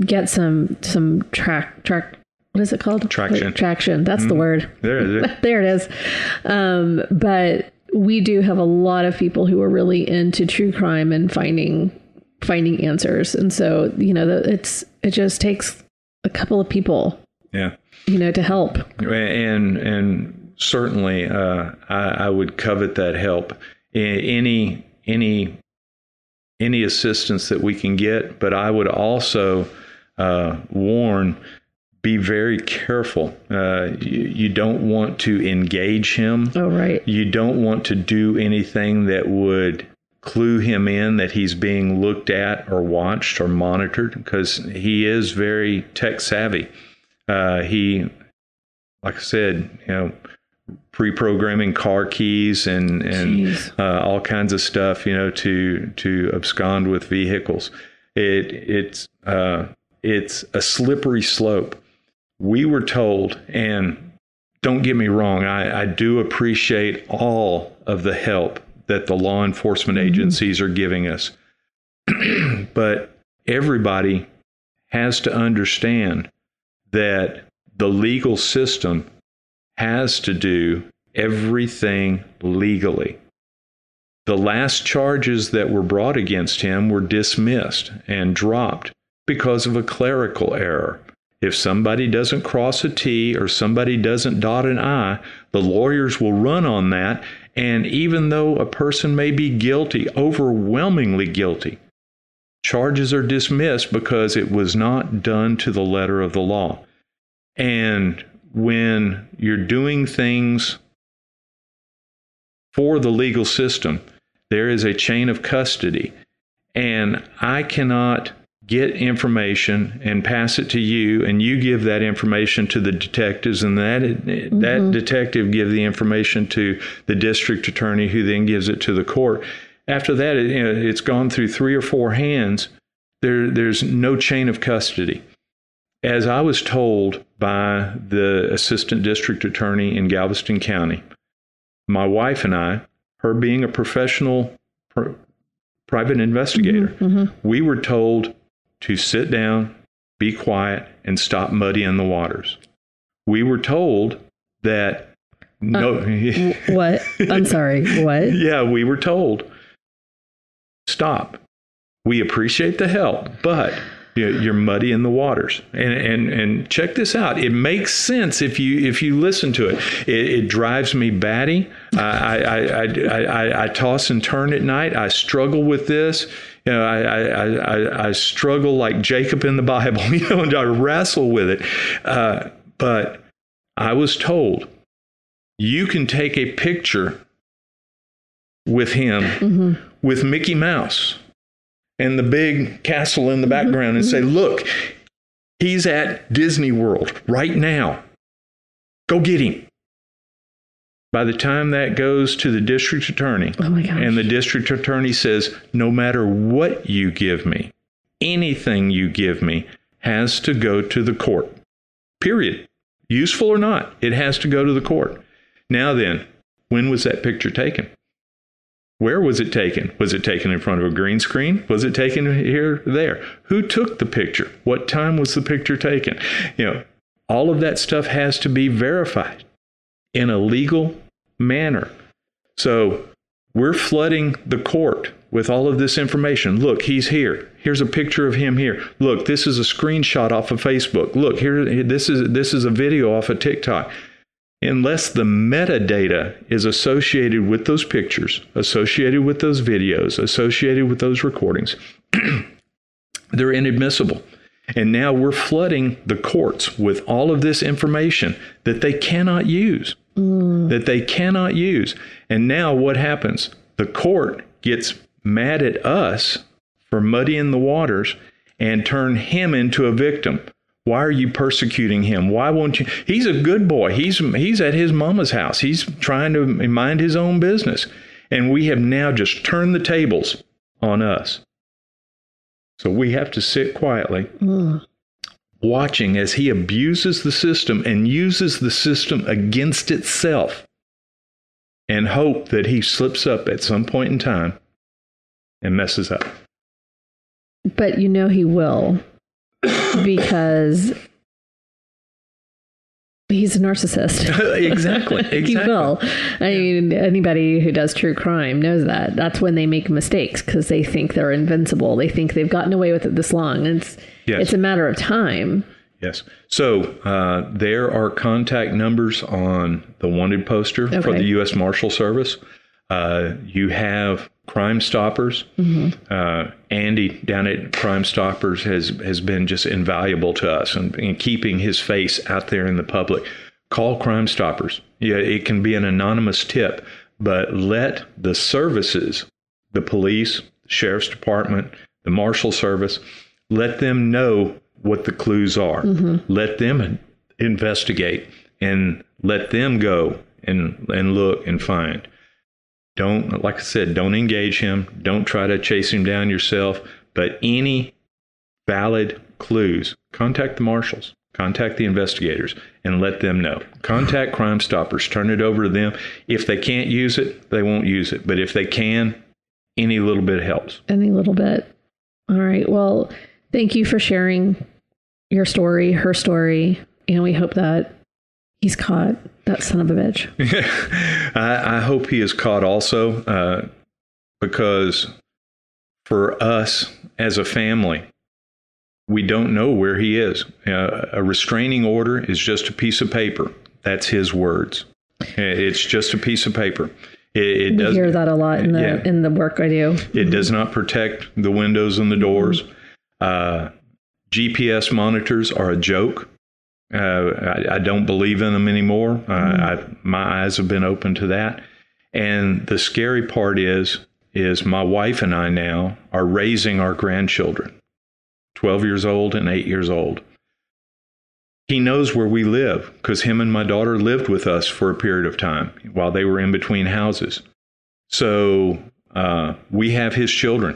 Speaker 4: get some some track track. What is it called?
Speaker 3: Traction.
Speaker 4: Traction. That's mm-hmm. the word.
Speaker 3: There it is.
Speaker 4: There it is. Um, but we do have a lot of people who are really into true crime and finding finding answers. And so, you know, it's it just takes a couple of people,
Speaker 3: yeah,
Speaker 4: you know, to help.
Speaker 3: And and certainly, uh, I, I would covet that help. Any any any assistance that we can get. But I would also uh, warn. Be very careful. Uh, you, you don't want to engage him.
Speaker 4: Oh, right.
Speaker 3: You don't want to do anything that would clue him in that he's being looked at or watched or monitored, because he is very tech savvy. Uh, he, like I said, you know, pre-programming car keys and and uh, all kinds of stuff, you know, to to abscond with vehicles. It it's uh, it's a slippery slope. We were told, and don't get me wrong, I, I do appreciate all of the help that the law enforcement agencies are giving us. But everybody has to understand that the legal system has to do everything legally. The last charges that were brought against him were dismissed and dropped because of a clerical error. If somebody doesn't cross a T or somebody doesn't dot an I, the lawyers will run on that. And even though a person may be guilty, overwhelmingly guilty, charges are dismissed because it was not done to the letter of the law. And when you're doing things for the legal system, there is a chain of custody. And I cannot get information and pass it to you, and you give that information to the detectives, and that mm-hmm. that detective give the information to the district attorney, who then gives it to the court. After that, it, you know, it's gone through three or four hands. There, there's no chain of custody. As I was told by the assistant district attorney in Galveston County, my wife and I, her being a professional pr- private investigator, mm-hmm. we were told to sit down, be quiet, and stop muddying the waters. We were told that no.
Speaker 4: Uh, what? I'm sorry. What?
Speaker 3: Yeah, we were told, stop. We appreciate the help, but you're muddying the waters. And and and check this out. It makes sense if you if you listen to it. It, it drives me batty. I, I, I, I, I, I toss and turn at night. I struggle with this. You know, I, I, I, I struggle like Jacob in the Bible, you know, and I wrestle with it. Uh, but I was told, you can take a picture with him, mm-hmm. with Mickey Mouse and the big castle in the background, mm-hmm. and say, look, he's at Disney World right now. Go get him. By the time that goes to the district attorney,
Speaker 4: oh my gosh.
Speaker 3: And the district attorney says, no matter what you give me, anything you give me has to go to the court. Period. Useful or not, it has to go to the court. Now then, when was that picture taken? Where was it taken? Was it taken in front of a green screen? Was it taken here, there? Who took the picture? What time was the picture taken? You know, all of that stuff has to be verified in a legal manner. So we're flooding the court with all of this information. Look, he's here. Here's a picture of him here. Look, this is a screenshot off of Facebook. Look, here, this is this is a video off of TikTok. Unless the metadata is associated with those pictures, associated with those videos, associated with those recordings, they're inadmissible. And now we're flooding the courts with all of this information that they cannot use, mm. that they cannot use. And now what happens? The court gets mad at us for muddying the waters and turn him into a victim. Why are you persecuting him? Why won't you? He's a good boy. He's he's at his mama's house. He's trying to mind his own business. And we have now just turned the tables on us. So we have to sit quietly, mm. watching as he abuses the system and uses the system against itself, and hope that he slips up at some point in time and messes up.
Speaker 4: But you know he will. because he's a narcissist.
Speaker 3: Exactly. Exactly.
Speaker 4: He will. I mean, anybody who does true crime knows that. That's when they make mistakes because they think they're invincible. They think they've gotten away with it this long. It's yes. It's a matter of time.
Speaker 3: Yes. So uh, there are contact numbers on the wanted poster okay. for the U S Marshal Service. Uh, you have Crime Stoppers. Mm-hmm. Uh, Andy down at Crime Stoppers has, has been just invaluable to us and in, in keeping his face out there in the public. Call Crime Stoppers. Yeah, it can be an anonymous tip, but let the services, the police, Sheriff's Department, the Marshal Service, let them know what the clues are. Mm-hmm. Let them investigate and let them go and and look and find. Don't, like I said, don't engage him. Don't try to chase him down yourself. But any valid clues, contact the marshals, contact the investigators, and let them know. Contact Crime Stoppers. Turn it over to them. If they can't use it, they won't use it. But if they can, any little bit helps.
Speaker 4: Any little bit. All right. Well, thank you for sharing your story, her story, and we hope that he's caught, that son of a bitch.
Speaker 3: I, I hope he is caught also, uh, because for us as a family, we don't know where he is. Uh, a restraining order is just a piece of paper. That's his words. It's just a piece of paper. It, it
Speaker 4: we
Speaker 3: does,
Speaker 4: hear that a lot in the yeah, in the work I do.
Speaker 3: It does not protect the windows and the doors. Mm-hmm. Uh, G P S monitors are a joke. Uh, I, I don't believe in them anymore. Uh, mm-hmm. I, my eyes have been open to that. And the scary part is, is my wife and I now are raising our grandchildren, twelve years old and eight years old. He knows where we live because him and my daughter lived with us for a period of time while they were in between houses. So uh, we have his children.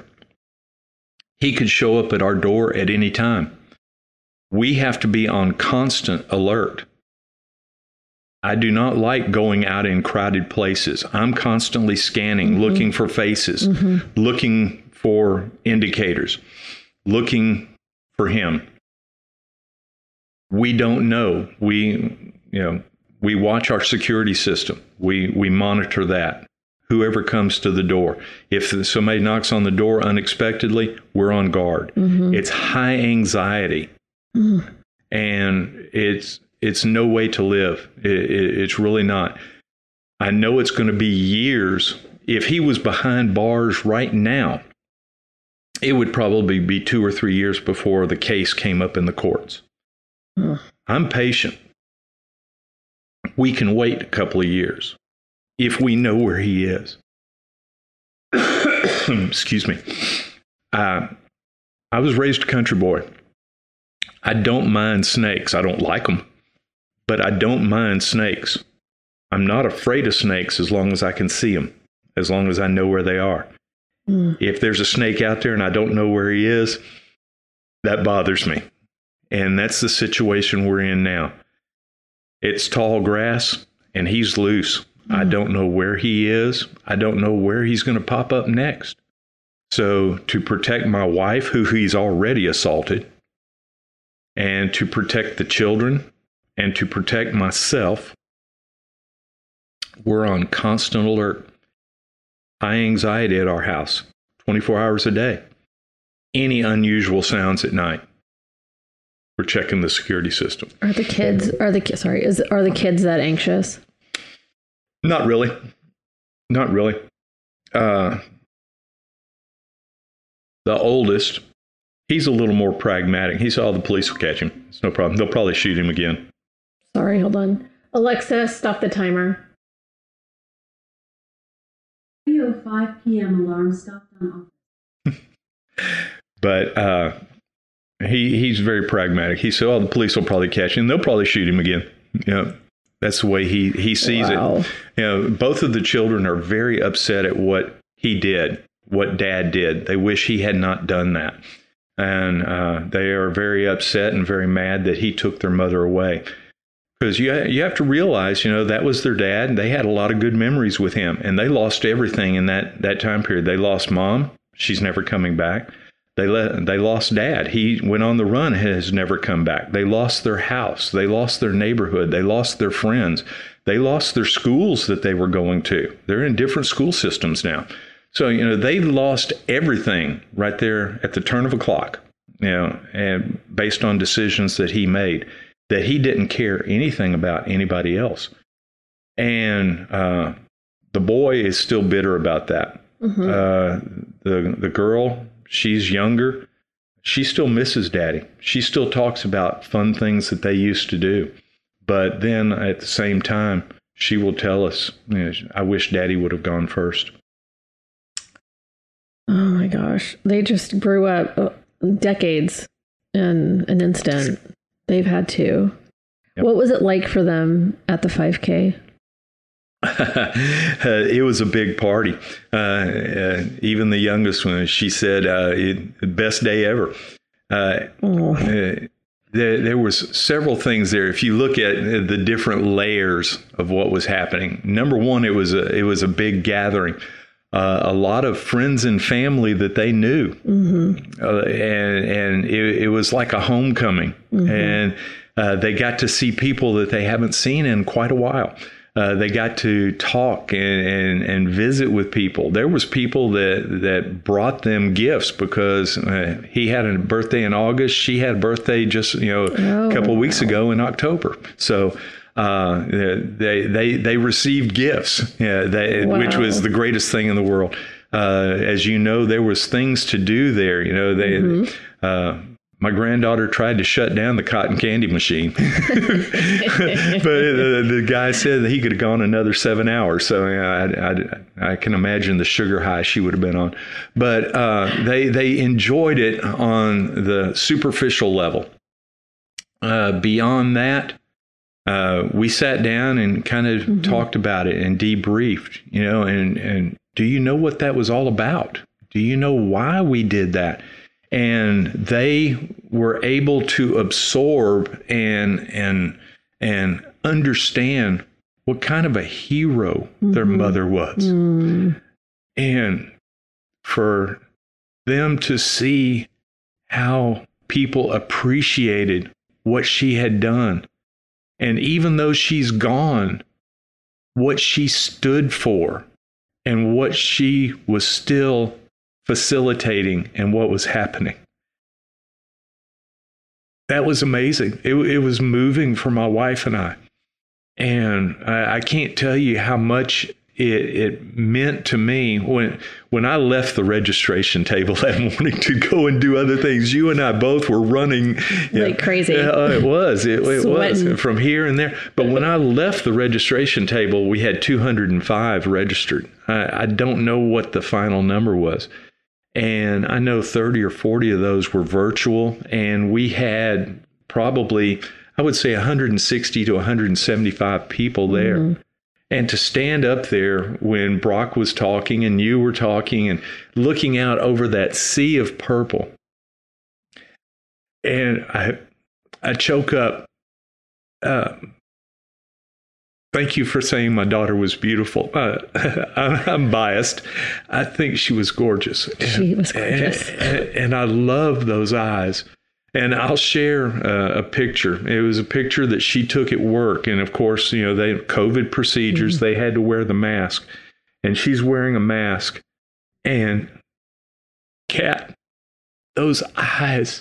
Speaker 3: He could show up at our door at any time. We have to be on constant alert. I do not like going out in crowded places. I'm constantly scanning, mm-hmm. looking for faces, mm-hmm. looking for indicators, looking for him. We don't know. We, you know, we watch our security system. We we monitor that. Whoever comes to the door. If somebody knocks on the door unexpectedly, we're on guard. Mm-hmm. It's high anxiety. Mm. And it's it's no way to live. It, it, it's really not. I know it's going to be years. If he was behind bars right now, it would probably be two or three years before the case came up in the courts. Mm. I'm patient. We can wait a couple of years if we know where he is. Excuse me. Uh, I was raised a country boy. I don't mind snakes. I don't like them, but I don't mind snakes. I'm not afraid of snakes as long as I can see them, as long as I know where they are. Mm. If there's a snake out there and I don't know where he is, that bothers me. And that's the situation we're in now. It's tall grass and he's loose. Mm. I don't know where he is. I don't know where he's going to pop up next. So to protect my wife, who he's already assaulted, and to protect the children, and to protect myself, we're on constant alert. High anxiety at our house, twenty-four hours a day. Any unusual sounds at night, we're checking the security system.
Speaker 4: Are the kids, are the, sorry, is, are the kids that anxious?
Speaker 3: Not really. Not really. Uh, the oldest, he's a little more pragmatic. He saw the police will catch him. It's no problem. They'll probably shoot him again.
Speaker 4: Sorry, hold on. Alexa, stop the timer.
Speaker 5: three oh five p.m. alarm stopped on office.
Speaker 3: But uh, he he's very pragmatic. He said, oh, the police will probably catch him. They'll probably shoot him again. You know, that's the way he, he sees wow. it. You know, both of the children are very upset at what he did, what Dad did. They wish he had not done that. And uh, they are very upset and very mad that he took their mother away. Because you, you have to realize, you know, that was their dad. They had a lot of good memories with him. And they lost everything in that, that time period. They lost Mom. She's never coming back. They let, they lost dad. He went on the run and has never come back. They lost their house. They lost their neighborhood. They lost their friends. They lost their schools that they were going to. They're in different school systems now. So, you know, they lost everything right there at the turn of a clock, you know, and based on decisions that he made, that he didn't care anything about anybody else. And uh, the boy is still bitter about that. Mm-hmm. Uh, the the girl, she's younger. She still misses daddy. She still talks about fun things that they used to do. But then at the same time, she will tell us, you know, I wish daddy would have gone first.
Speaker 4: Oh my gosh. They just grew up decades in an instant. They've had to. Yep. What was it like for them at the five K?
Speaker 3: uh, it was a big party. Uh, uh, even the youngest one, she said, uh, it, best day ever. Uh, oh. uh, there, there was several things there. If you look at the different layers of what was happening, number one, it was a, it was a big gathering. Uh, a lot of friends and family that they knew. Mm-hmm. Uh, and and it, it was like a homecoming. Mm-hmm. And uh, they got to see people that they haven't seen in quite a while. Uh, they got to talk and, and, and visit with people. There was people that, that brought them gifts because uh, he had a birthday in August. She had a birthday just, you know, oh, a couple of weeks wow. ago in October. So uh, they they they received gifts, yeah, they, wow. which was the greatest thing in the world. Uh, as you know, there was things to do there. You know, they. Mm-hmm. Uh, My granddaughter tried to shut down the cotton candy machine, but the, the guy said that he could have gone another seven hours. So yeah, I, I, I can imagine the sugar high she would have been on. But uh, they they enjoyed it on the superficial level. Uh, beyond that, uh, we sat down and kind of mm-hmm. talked about it and debriefed. You know, and and do you know what that was all about? Do you know why we did that? And they were able to absorb and and and understand what kind of a hero mm-hmm. their mother was. Mm. And for them to see how people appreciated what she had done. And even though she's gone, what she stood for and what she was still facilitating and what was happening. That was amazing. It, it was moving for my wife and I. And I, I can't tell you how much it, it meant to me when when I left the registration table that morning to go and do other things. You and I both were running
Speaker 4: like know, crazy.
Speaker 3: Uh, it was. It, it was from here and there. But when I left the registration table, we had two hundred five registered. I, I don't know what the final number was. And I know thirty or forty of those were virtual. And we had probably, I would say, one hundred sixty to one hundred seventy-five people there. Mm-hmm. And to stand up there when Brock was talking and you were talking and looking out over that sea of purple. And I, I choke up. Uh, Thank you for saying my daughter was beautiful. Uh, I'm biased. I think she was gorgeous.
Speaker 4: She was gorgeous.
Speaker 3: And, and, and I love those eyes. And I'll share uh, a picture. It was a picture that she took at work. And of course, you know, they COVID procedures, mm-hmm. they had to wear the mask. And she's wearing a mask. And Kat, those eyes,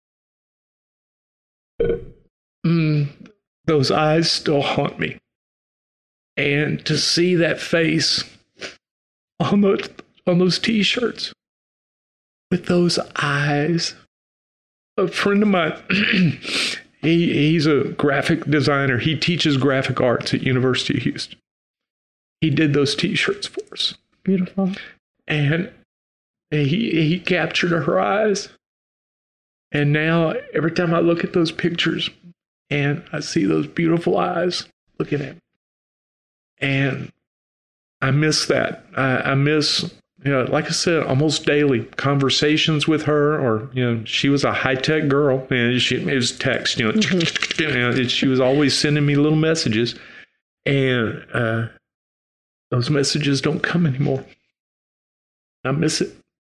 Speaker 3: mm, those eyes still haunt me. And to see that face on those, on those T-shirts with those eyes. A friend of mine, he he's a graphic designer. He teaches graphic arts at University of Houston. He did those T-shirts for us.
Speaker 4: Beautiful.
Speaker 3: And he he captured her eyes. And now every time I look at those pictures and I see those beautiful eyes looking at me, and I miss that. I, I miss, you know, like I said, almost daily conversations with her, or, you know, she was a high-tech girl, and she, it was text, you know, mm-hmm. you know, she was always sending me little messages, and uh, those messages don't come anymore. I miss it.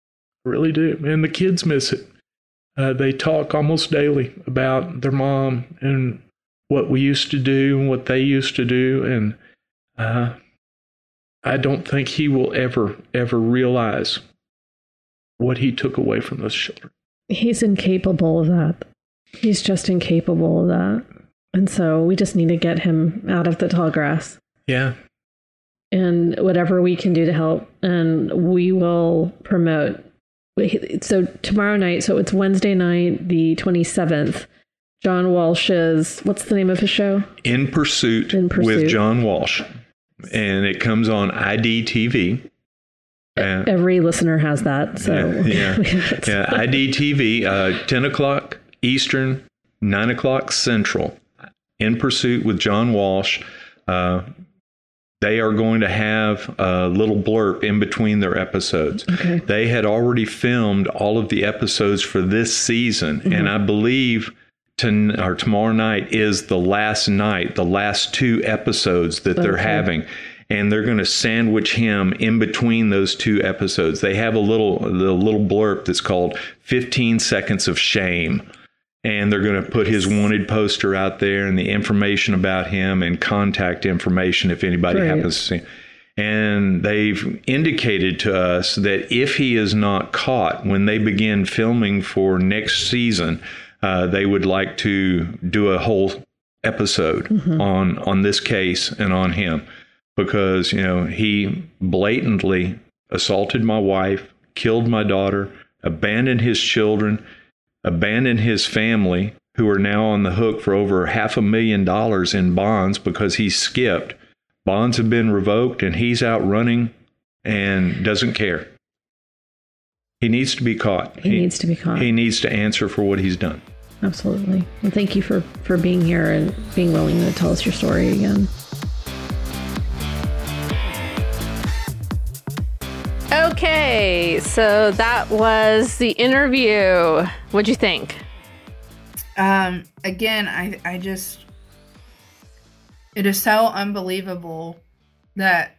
Speaker 6: I really do. And the kids miss it. Uh, they talk almost daily about their mom and what we used to do and what they used to do. And uh, I don't think he will ever, ever realize what he took away from those children.
Speaker 4: He's incapable of that. He's just incapable of that. And so we just need to get him out of the tall grass.
Speaker 6: Yeah.
Speaker 4: And whatever we can do to help. And we will promote. So tomorrow night, so it's Wednesday night, the twenty-seventh, John Walsh's, what's the name of his show?
Speaker 3: In Pursuit,
Speaker 4: In Pursuit.
Speaker 3: with John Walsh. And it comes on I D T V. Uh,
Speaker 4: Every listener has that. So
Speaker 3: yeah, yeah. yeah I D T V, uh, ten o'clock Eastern, nine o'clock Central. In Pursuit with John Walsh. Uh, They are going to have a little blurb in between their episodes.
Speaker 4: Okay.
Speaker 3: They had already filmed all of the episodes for this season. Mm-hmm. And I believe to, or tomorrow night is the last night, the last two episodes that they're okay. having. And they're going to sandwich him in between those two episodes. They have a little, the little blurb that's called fifteen seconds of Shame. And they're going to put his wanted poster out there and the information about him and contact information if anybody right. happens to see him. And they've indicated to us that if he is not caught when they begin filming for next season, uh, they would like to do a whole episode mm-hmm. on, on this case and on him. Because, you know, he blatantly assaulted my wife, killed my daughter, abandoned his children, abandoned his family, who are now on the hook for over half a million dollars in bonds because he skipped. Bonds have been revoked and he's out running and doesn't care. He needs to be caught.
Speaker 4: He, he needs to be caught.
Speaker 3: He needs to answer for what he's done.
Speaker 4: Absolutely. Well, thank you for, for being here and being willing to tell us your story again.
Speaker 2: Okay, so that was the interview. What'd you think?
Speaker 1: Um, again, I, I just, it is so unbelievable that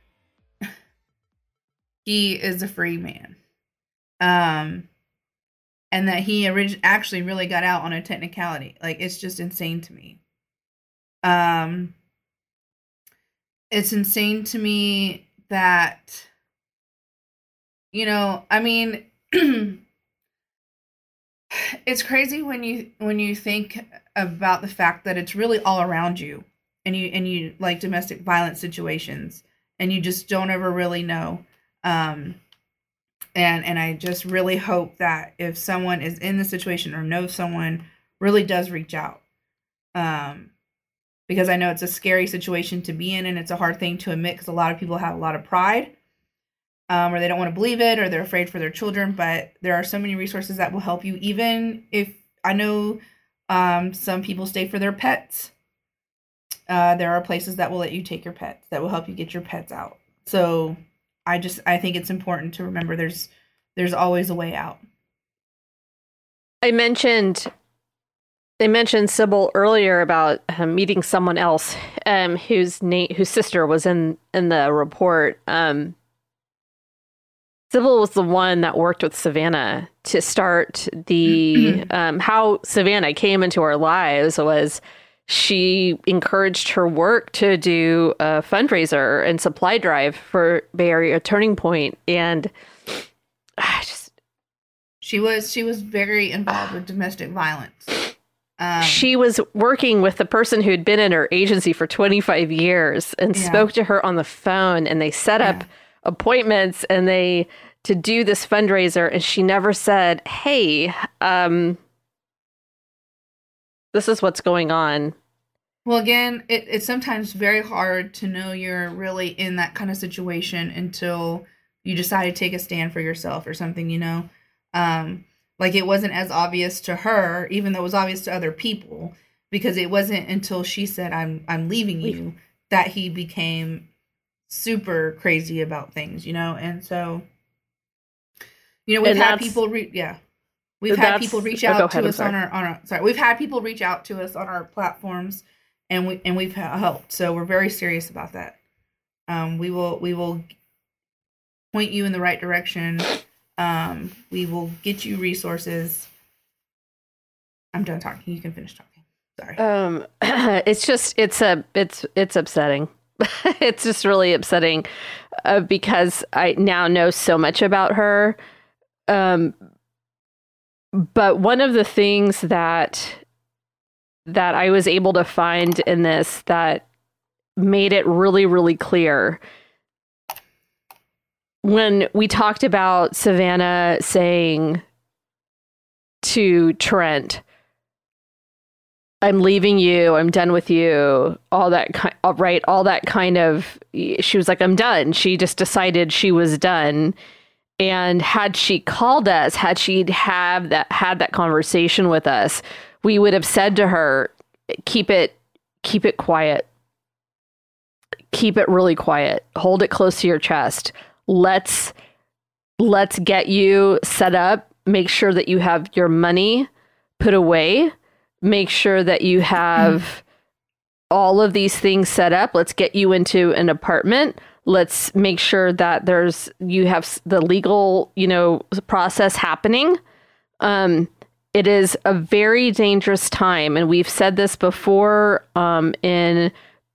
Speaker 1: he is a free man. Um, and that he orig- actually really got out on a technicality. Like, it's just insane to me. Um, it's insane to me that, you know, I mean, it's crazy when you when you think about the fact that it's really all around you, and you and you like domestic violence situations, and you just don't ever really know. Um, and and I just really hope that if someone is in the situation or knows someone, really does reach out, um, because I know it's a scary situation to be in, and it's a hard thing to admit because a lot of people have a lot of pride. Um, or they don't want to believe it, or they're afraid for their children. But there are so many resources that will help you. Even if I know um, some people stay for their pets, uh, there are places that will let you take your pets, that will help you get your pets out. So I just I think it's important to remember there's there's always a way out.
Speaker 2: I mentioned I mentioned Sybil earlier about um, meeting someone else um, whose name whose sister was in in the report. Um, Sybil was the one that worked with Savannah to start the, um, how Savannah came into our lives was she encouraged her work to do a fundraiser and supply drive for Bay Area Turning Point. And I just...
Speaker 1: She was, she was very involved with domestic violence. Um,
Speaker 2: she was working with the person who'd been in her agency for twenty-five years and yeah. spoke to her on the phone, and they set yeah. up appointments and they to do this fundraiser, and she never said, hey, um, this is what's going on.
Speaker 1: Well, again, it, it's sometimes very hard to know you're really in that kind of situation until you decide to take a stand for yourself or something, you know? Um, like it wasn't as obvious to her, even though it was obvious to other people, because it wasn't until she said, I'm, I'm leaving you, that he became super crazy about things, you know? And so, you know, we've had people re- yeah. We've had people reach out oh, to ahead, us on our on our sorry, we've had people reach out to us on our platforms, and we and we've helped. So we're very serious about that. Um we will we will point you in the right direction Um, we will get you resources. I'm done talking. You can finish talking. Sorry.
Speaker 2: Um, it's just it's a it's it's upsetting. It's just really upsetting uh, because I now know so much about her. Um, but one of the things that that I was able to find in this that made it really, really clear when we talked about Savannah saying to Trent, I'm leaving you, I'm done with you, all that kind, right, all that kind of, she was like, I'm done. She just decided she was done. And had she called us, had she have that had that conversation with us, we would have said to her, keep it, keep it quiet. Keep it really quiet. Hold it close to your chest. Let's let's get you set up. Make sure that you have your money put away. Make sure that you have all of these things set up. Let's get you into an apartment. Let's make sure that there's you have the legal, you know, process happening. Um, it is a very dangerous time, and we've said this before um, in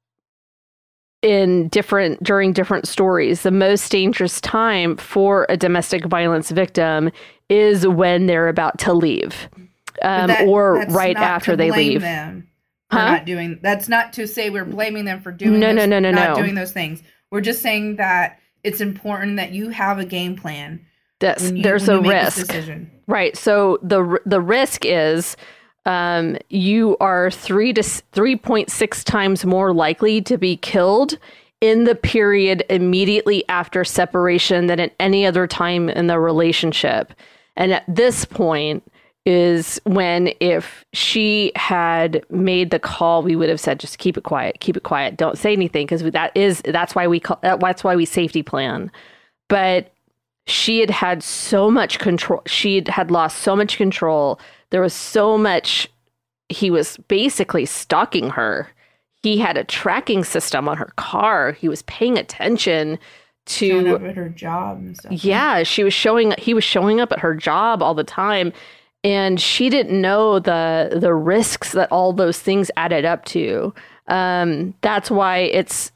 Speaker 2: in different during different stories. The most dangerous time for a domestic violence victim is when they're about to leave. Um,
Speaker 1: that,
Speaker 2: or right after they leave.
Speaker 1: Them for
Speaker 2: Huh?
Speaker 1: not doing. That's not to say we're blaming them for doing.
Speaker 2: No,
Speaker 1: those,
Speaker 2: no, no, no,
Speaker 1: not
Speaker 2: no.
Speaker 1: doing those things. We're just saying that it's important that you have a game plan.
Speaker 2: This,
Speaker 1: when you,
Speaker 2: there's
Speaker 1: when
Speaker 2: a
Speaker 1: you make this
Speaker 2: risk,
Speaker 1: decision.
Speaker 2: right? So the the risk is um, you are three to three point six times more likely to be killed in the period immediately after separation than at any other time in the relationship. And at this point is when, if she had made the call, we would have said, just keep it quiet, keep it quiet. Don't say anything. Because that is, that's why we call, that's why we safety plan. But she had had so much control. She had lost so much control. There was so much, he was basically stalking her. He had a tracking system on her car. He was paying attention to
Speaker 1: Showing up at her job and stuff.
Speaker 2: Yeah, she was showing, he was showing up at her job all the time. And she didn't know the the risks that all those things added up to. Um, that's why it's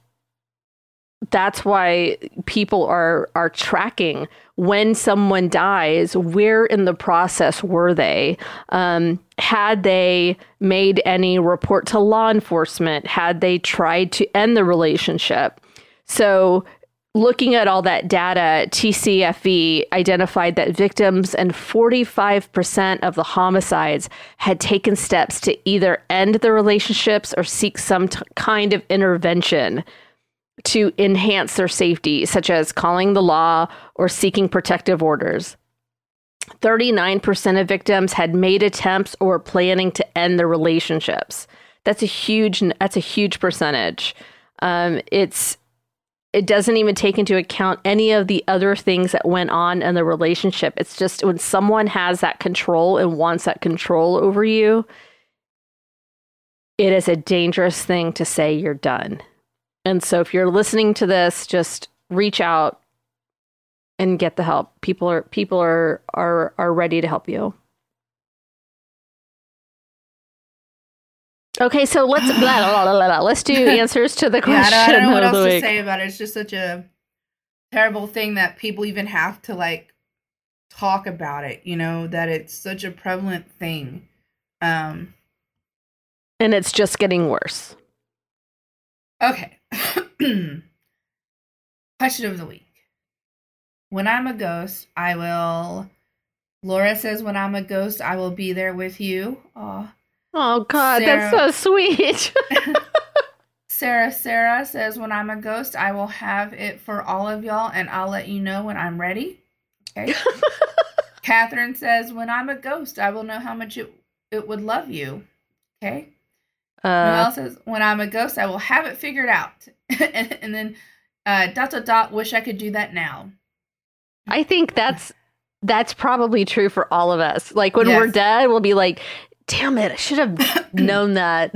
Speaker 2: that's why people are are tracking when someone dies. Where in the process were they? Um, had they made any report to law enforcement? Had they tried to end the relationship? So, looking at all that data, T C F V identified that victims and forty-five percent of the homicides had taken steps to either end the relationships or seek some t- kind of intervention to enhance their safety, such as calling the law or seeking protective orders. thirty-nine percent of victims had made attempts or were planning to end their relationships. That's a huge, that's a huge percentage. Um, it's It doesn't even take into account any of the other things that went on in the relationship. It's just when someone has that control and wants that control over you, it is a dangerous thing to say you're done. And so if you're listening to this, just reach out and get the help. People are people are are are ready to help you. Okay, so let's blah, blah, blah, blah, blah. let's do answers to the question.
Speaker 1: Yeah, I don't, I don't know what
Speaker 2: of the
Speaker 1: else to
Speaker 2: week.
Speaker 1: say about it. It's just such a terrible thing that people even have to like talk about it. You know, that it's such a prevalent thing, um,
Speaker 2: and it's just getting worse.
Speaker 1: Okay. Question of the week. When I'm a ghost, I will. Laura says, "When I'm a ghost, I will be there with you." Aw.
Speaker 2: Oh, God,
Speaker 1: Sarah.
Speaker 2: that's so sweet.
Speaker 1: Sarah Sarah says, "When I'm a ghost, I will have it for all of y'all, and I'll let you know when I'm ready." Okay. Catherine says, "When I'm a ghost, I will know how much it, it would love you." Okay.
Speaker 2: Uh,
Speaker 1: Noelle says, "When I'm a ghost, I will have it figured out." and, and then uh, dot, dot, dot, wish I could do that now.
Speaker 2: I think that's that's probably true for all of us. Like when
Speaker 1: Yes.
Speaker 2: we're dead, we'll be like, damn it, I should have known that.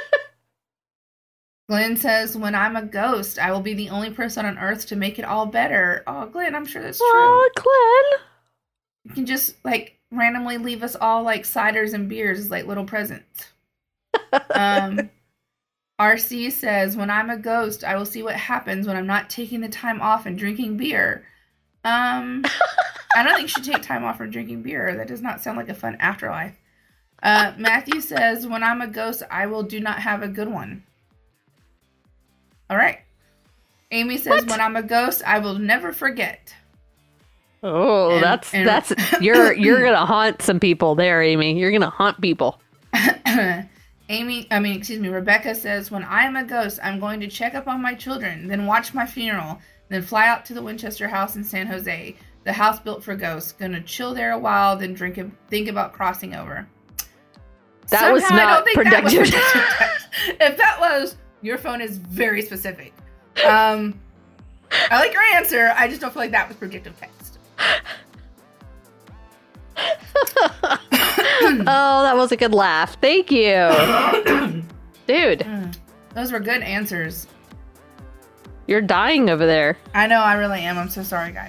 Speaker 1: Glenn says, "When I'm a ghost, I will be the only person on earth to make it all better." Oh, Glenn, I'm sure that's true.
Speaker 2: Oh, Glenn.
Speaker 1: You can just like randomly leave us all like ciders and beers as like little presents. um, R C says, when I'm a ghost, I will see what happens when I'm not taking the time off and drinking beer. Um, I don't think you should take time off from drinking beer. That does not sound like a fun afterlife. Uh, Matthew says, when I'm a ghost, I will do not have a good one. All right. Amy says, what? When I'm a ghost, I will never forget.
Speaker 2: Oh, and, that's and, that's you're you're gonna haunt some people there, Amy. You're gonna haunt people.
Speaker 1: Amy, I mean, excuse me, Rebecca says, when I am a ghost, I'm going to check up on my children, then watch my funeral, then fly out to the Winchester house in San Jose, the house built for ghosts. Gonna chill there a while, then drink and think about crossing over.
Speaker 2: That
Speaker 1: Somehow,
Speaker 2: was not productive.
Speaker 1: That was productive if that was, your phone is very specific. Um, I like your answer. I just don't feel like that was predictive text.
Speaker 2: Oh, that was a good laugh. Thank you. Dude.
Speaker 1: Mm, those were good answers.
Speaker 2: You're dying over there.
Speaker 1: I know, I really am. I'm so sorry, guys.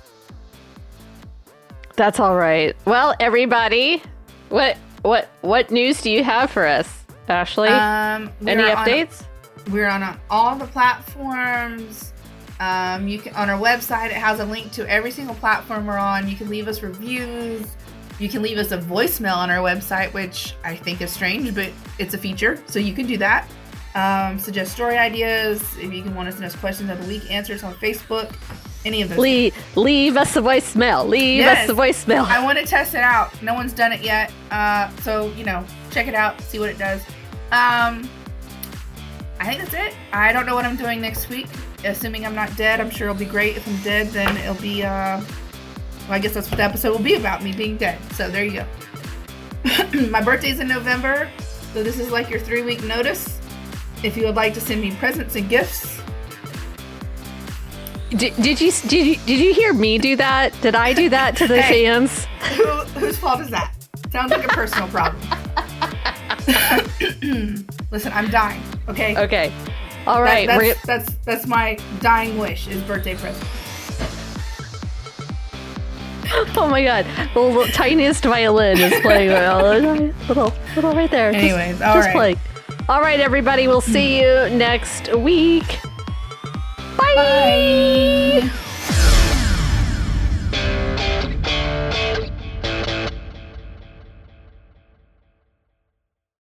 Speaker 2: That's all right. Well, everybody, what what what news do you have for us, Ashley?
Speaker 1: Um,
Speaker 2: Any updates?
Speaker 1: On, we're on uh, all the platforms. Um, you can on our website. It has a link to every single platform we're on. You can leave us reviews. You can leave us a voicemail on our website, which I think is strange, but it's a feature, so you can do that. Um, suggest story ideas. If you can want to send us questions of the week, answers on Facebook. Any of those.
Speaker 2: Leave, leave us a voicemail. Leave yes. us a voicemail.
Speaker 1: I want to test it out. No one's done it yet, uh, so you know, check it out, see what it does. Um, I think that's it. I don't know what I'm doing next week. Assuming I'm not dead, I'm sure it'll be great. If I'm dead, then it'll be, uh, well, I guess that's what the episode will be about, me being dead. So there you go. My birthday's in November, so this is like your three-week notice. If you would like to send me presents and gifts.
Speaker 2: Did, did you did you did you hear me do that? Did I do that to the hey, fans?
Speaker 1: Who, whose fault is that? Sounds like a personal problem. Listen, I'm dying. Okay.
Speaker 2: Okay. All right.
Speaker 1: That, that's, that's that's my dying wish is birthday present.
Speaker 2: Oh my god, the little, tiniest violin is playing. little, little right there.
Speaker 1: Anyways,
Speaker 2: just,
Speaker 1: all
Speaker 2: just
Speaker 1: right.
Speaker 2: playing. All right, everybody. We'll see you next week. Bye.
Speaker 1: Bye.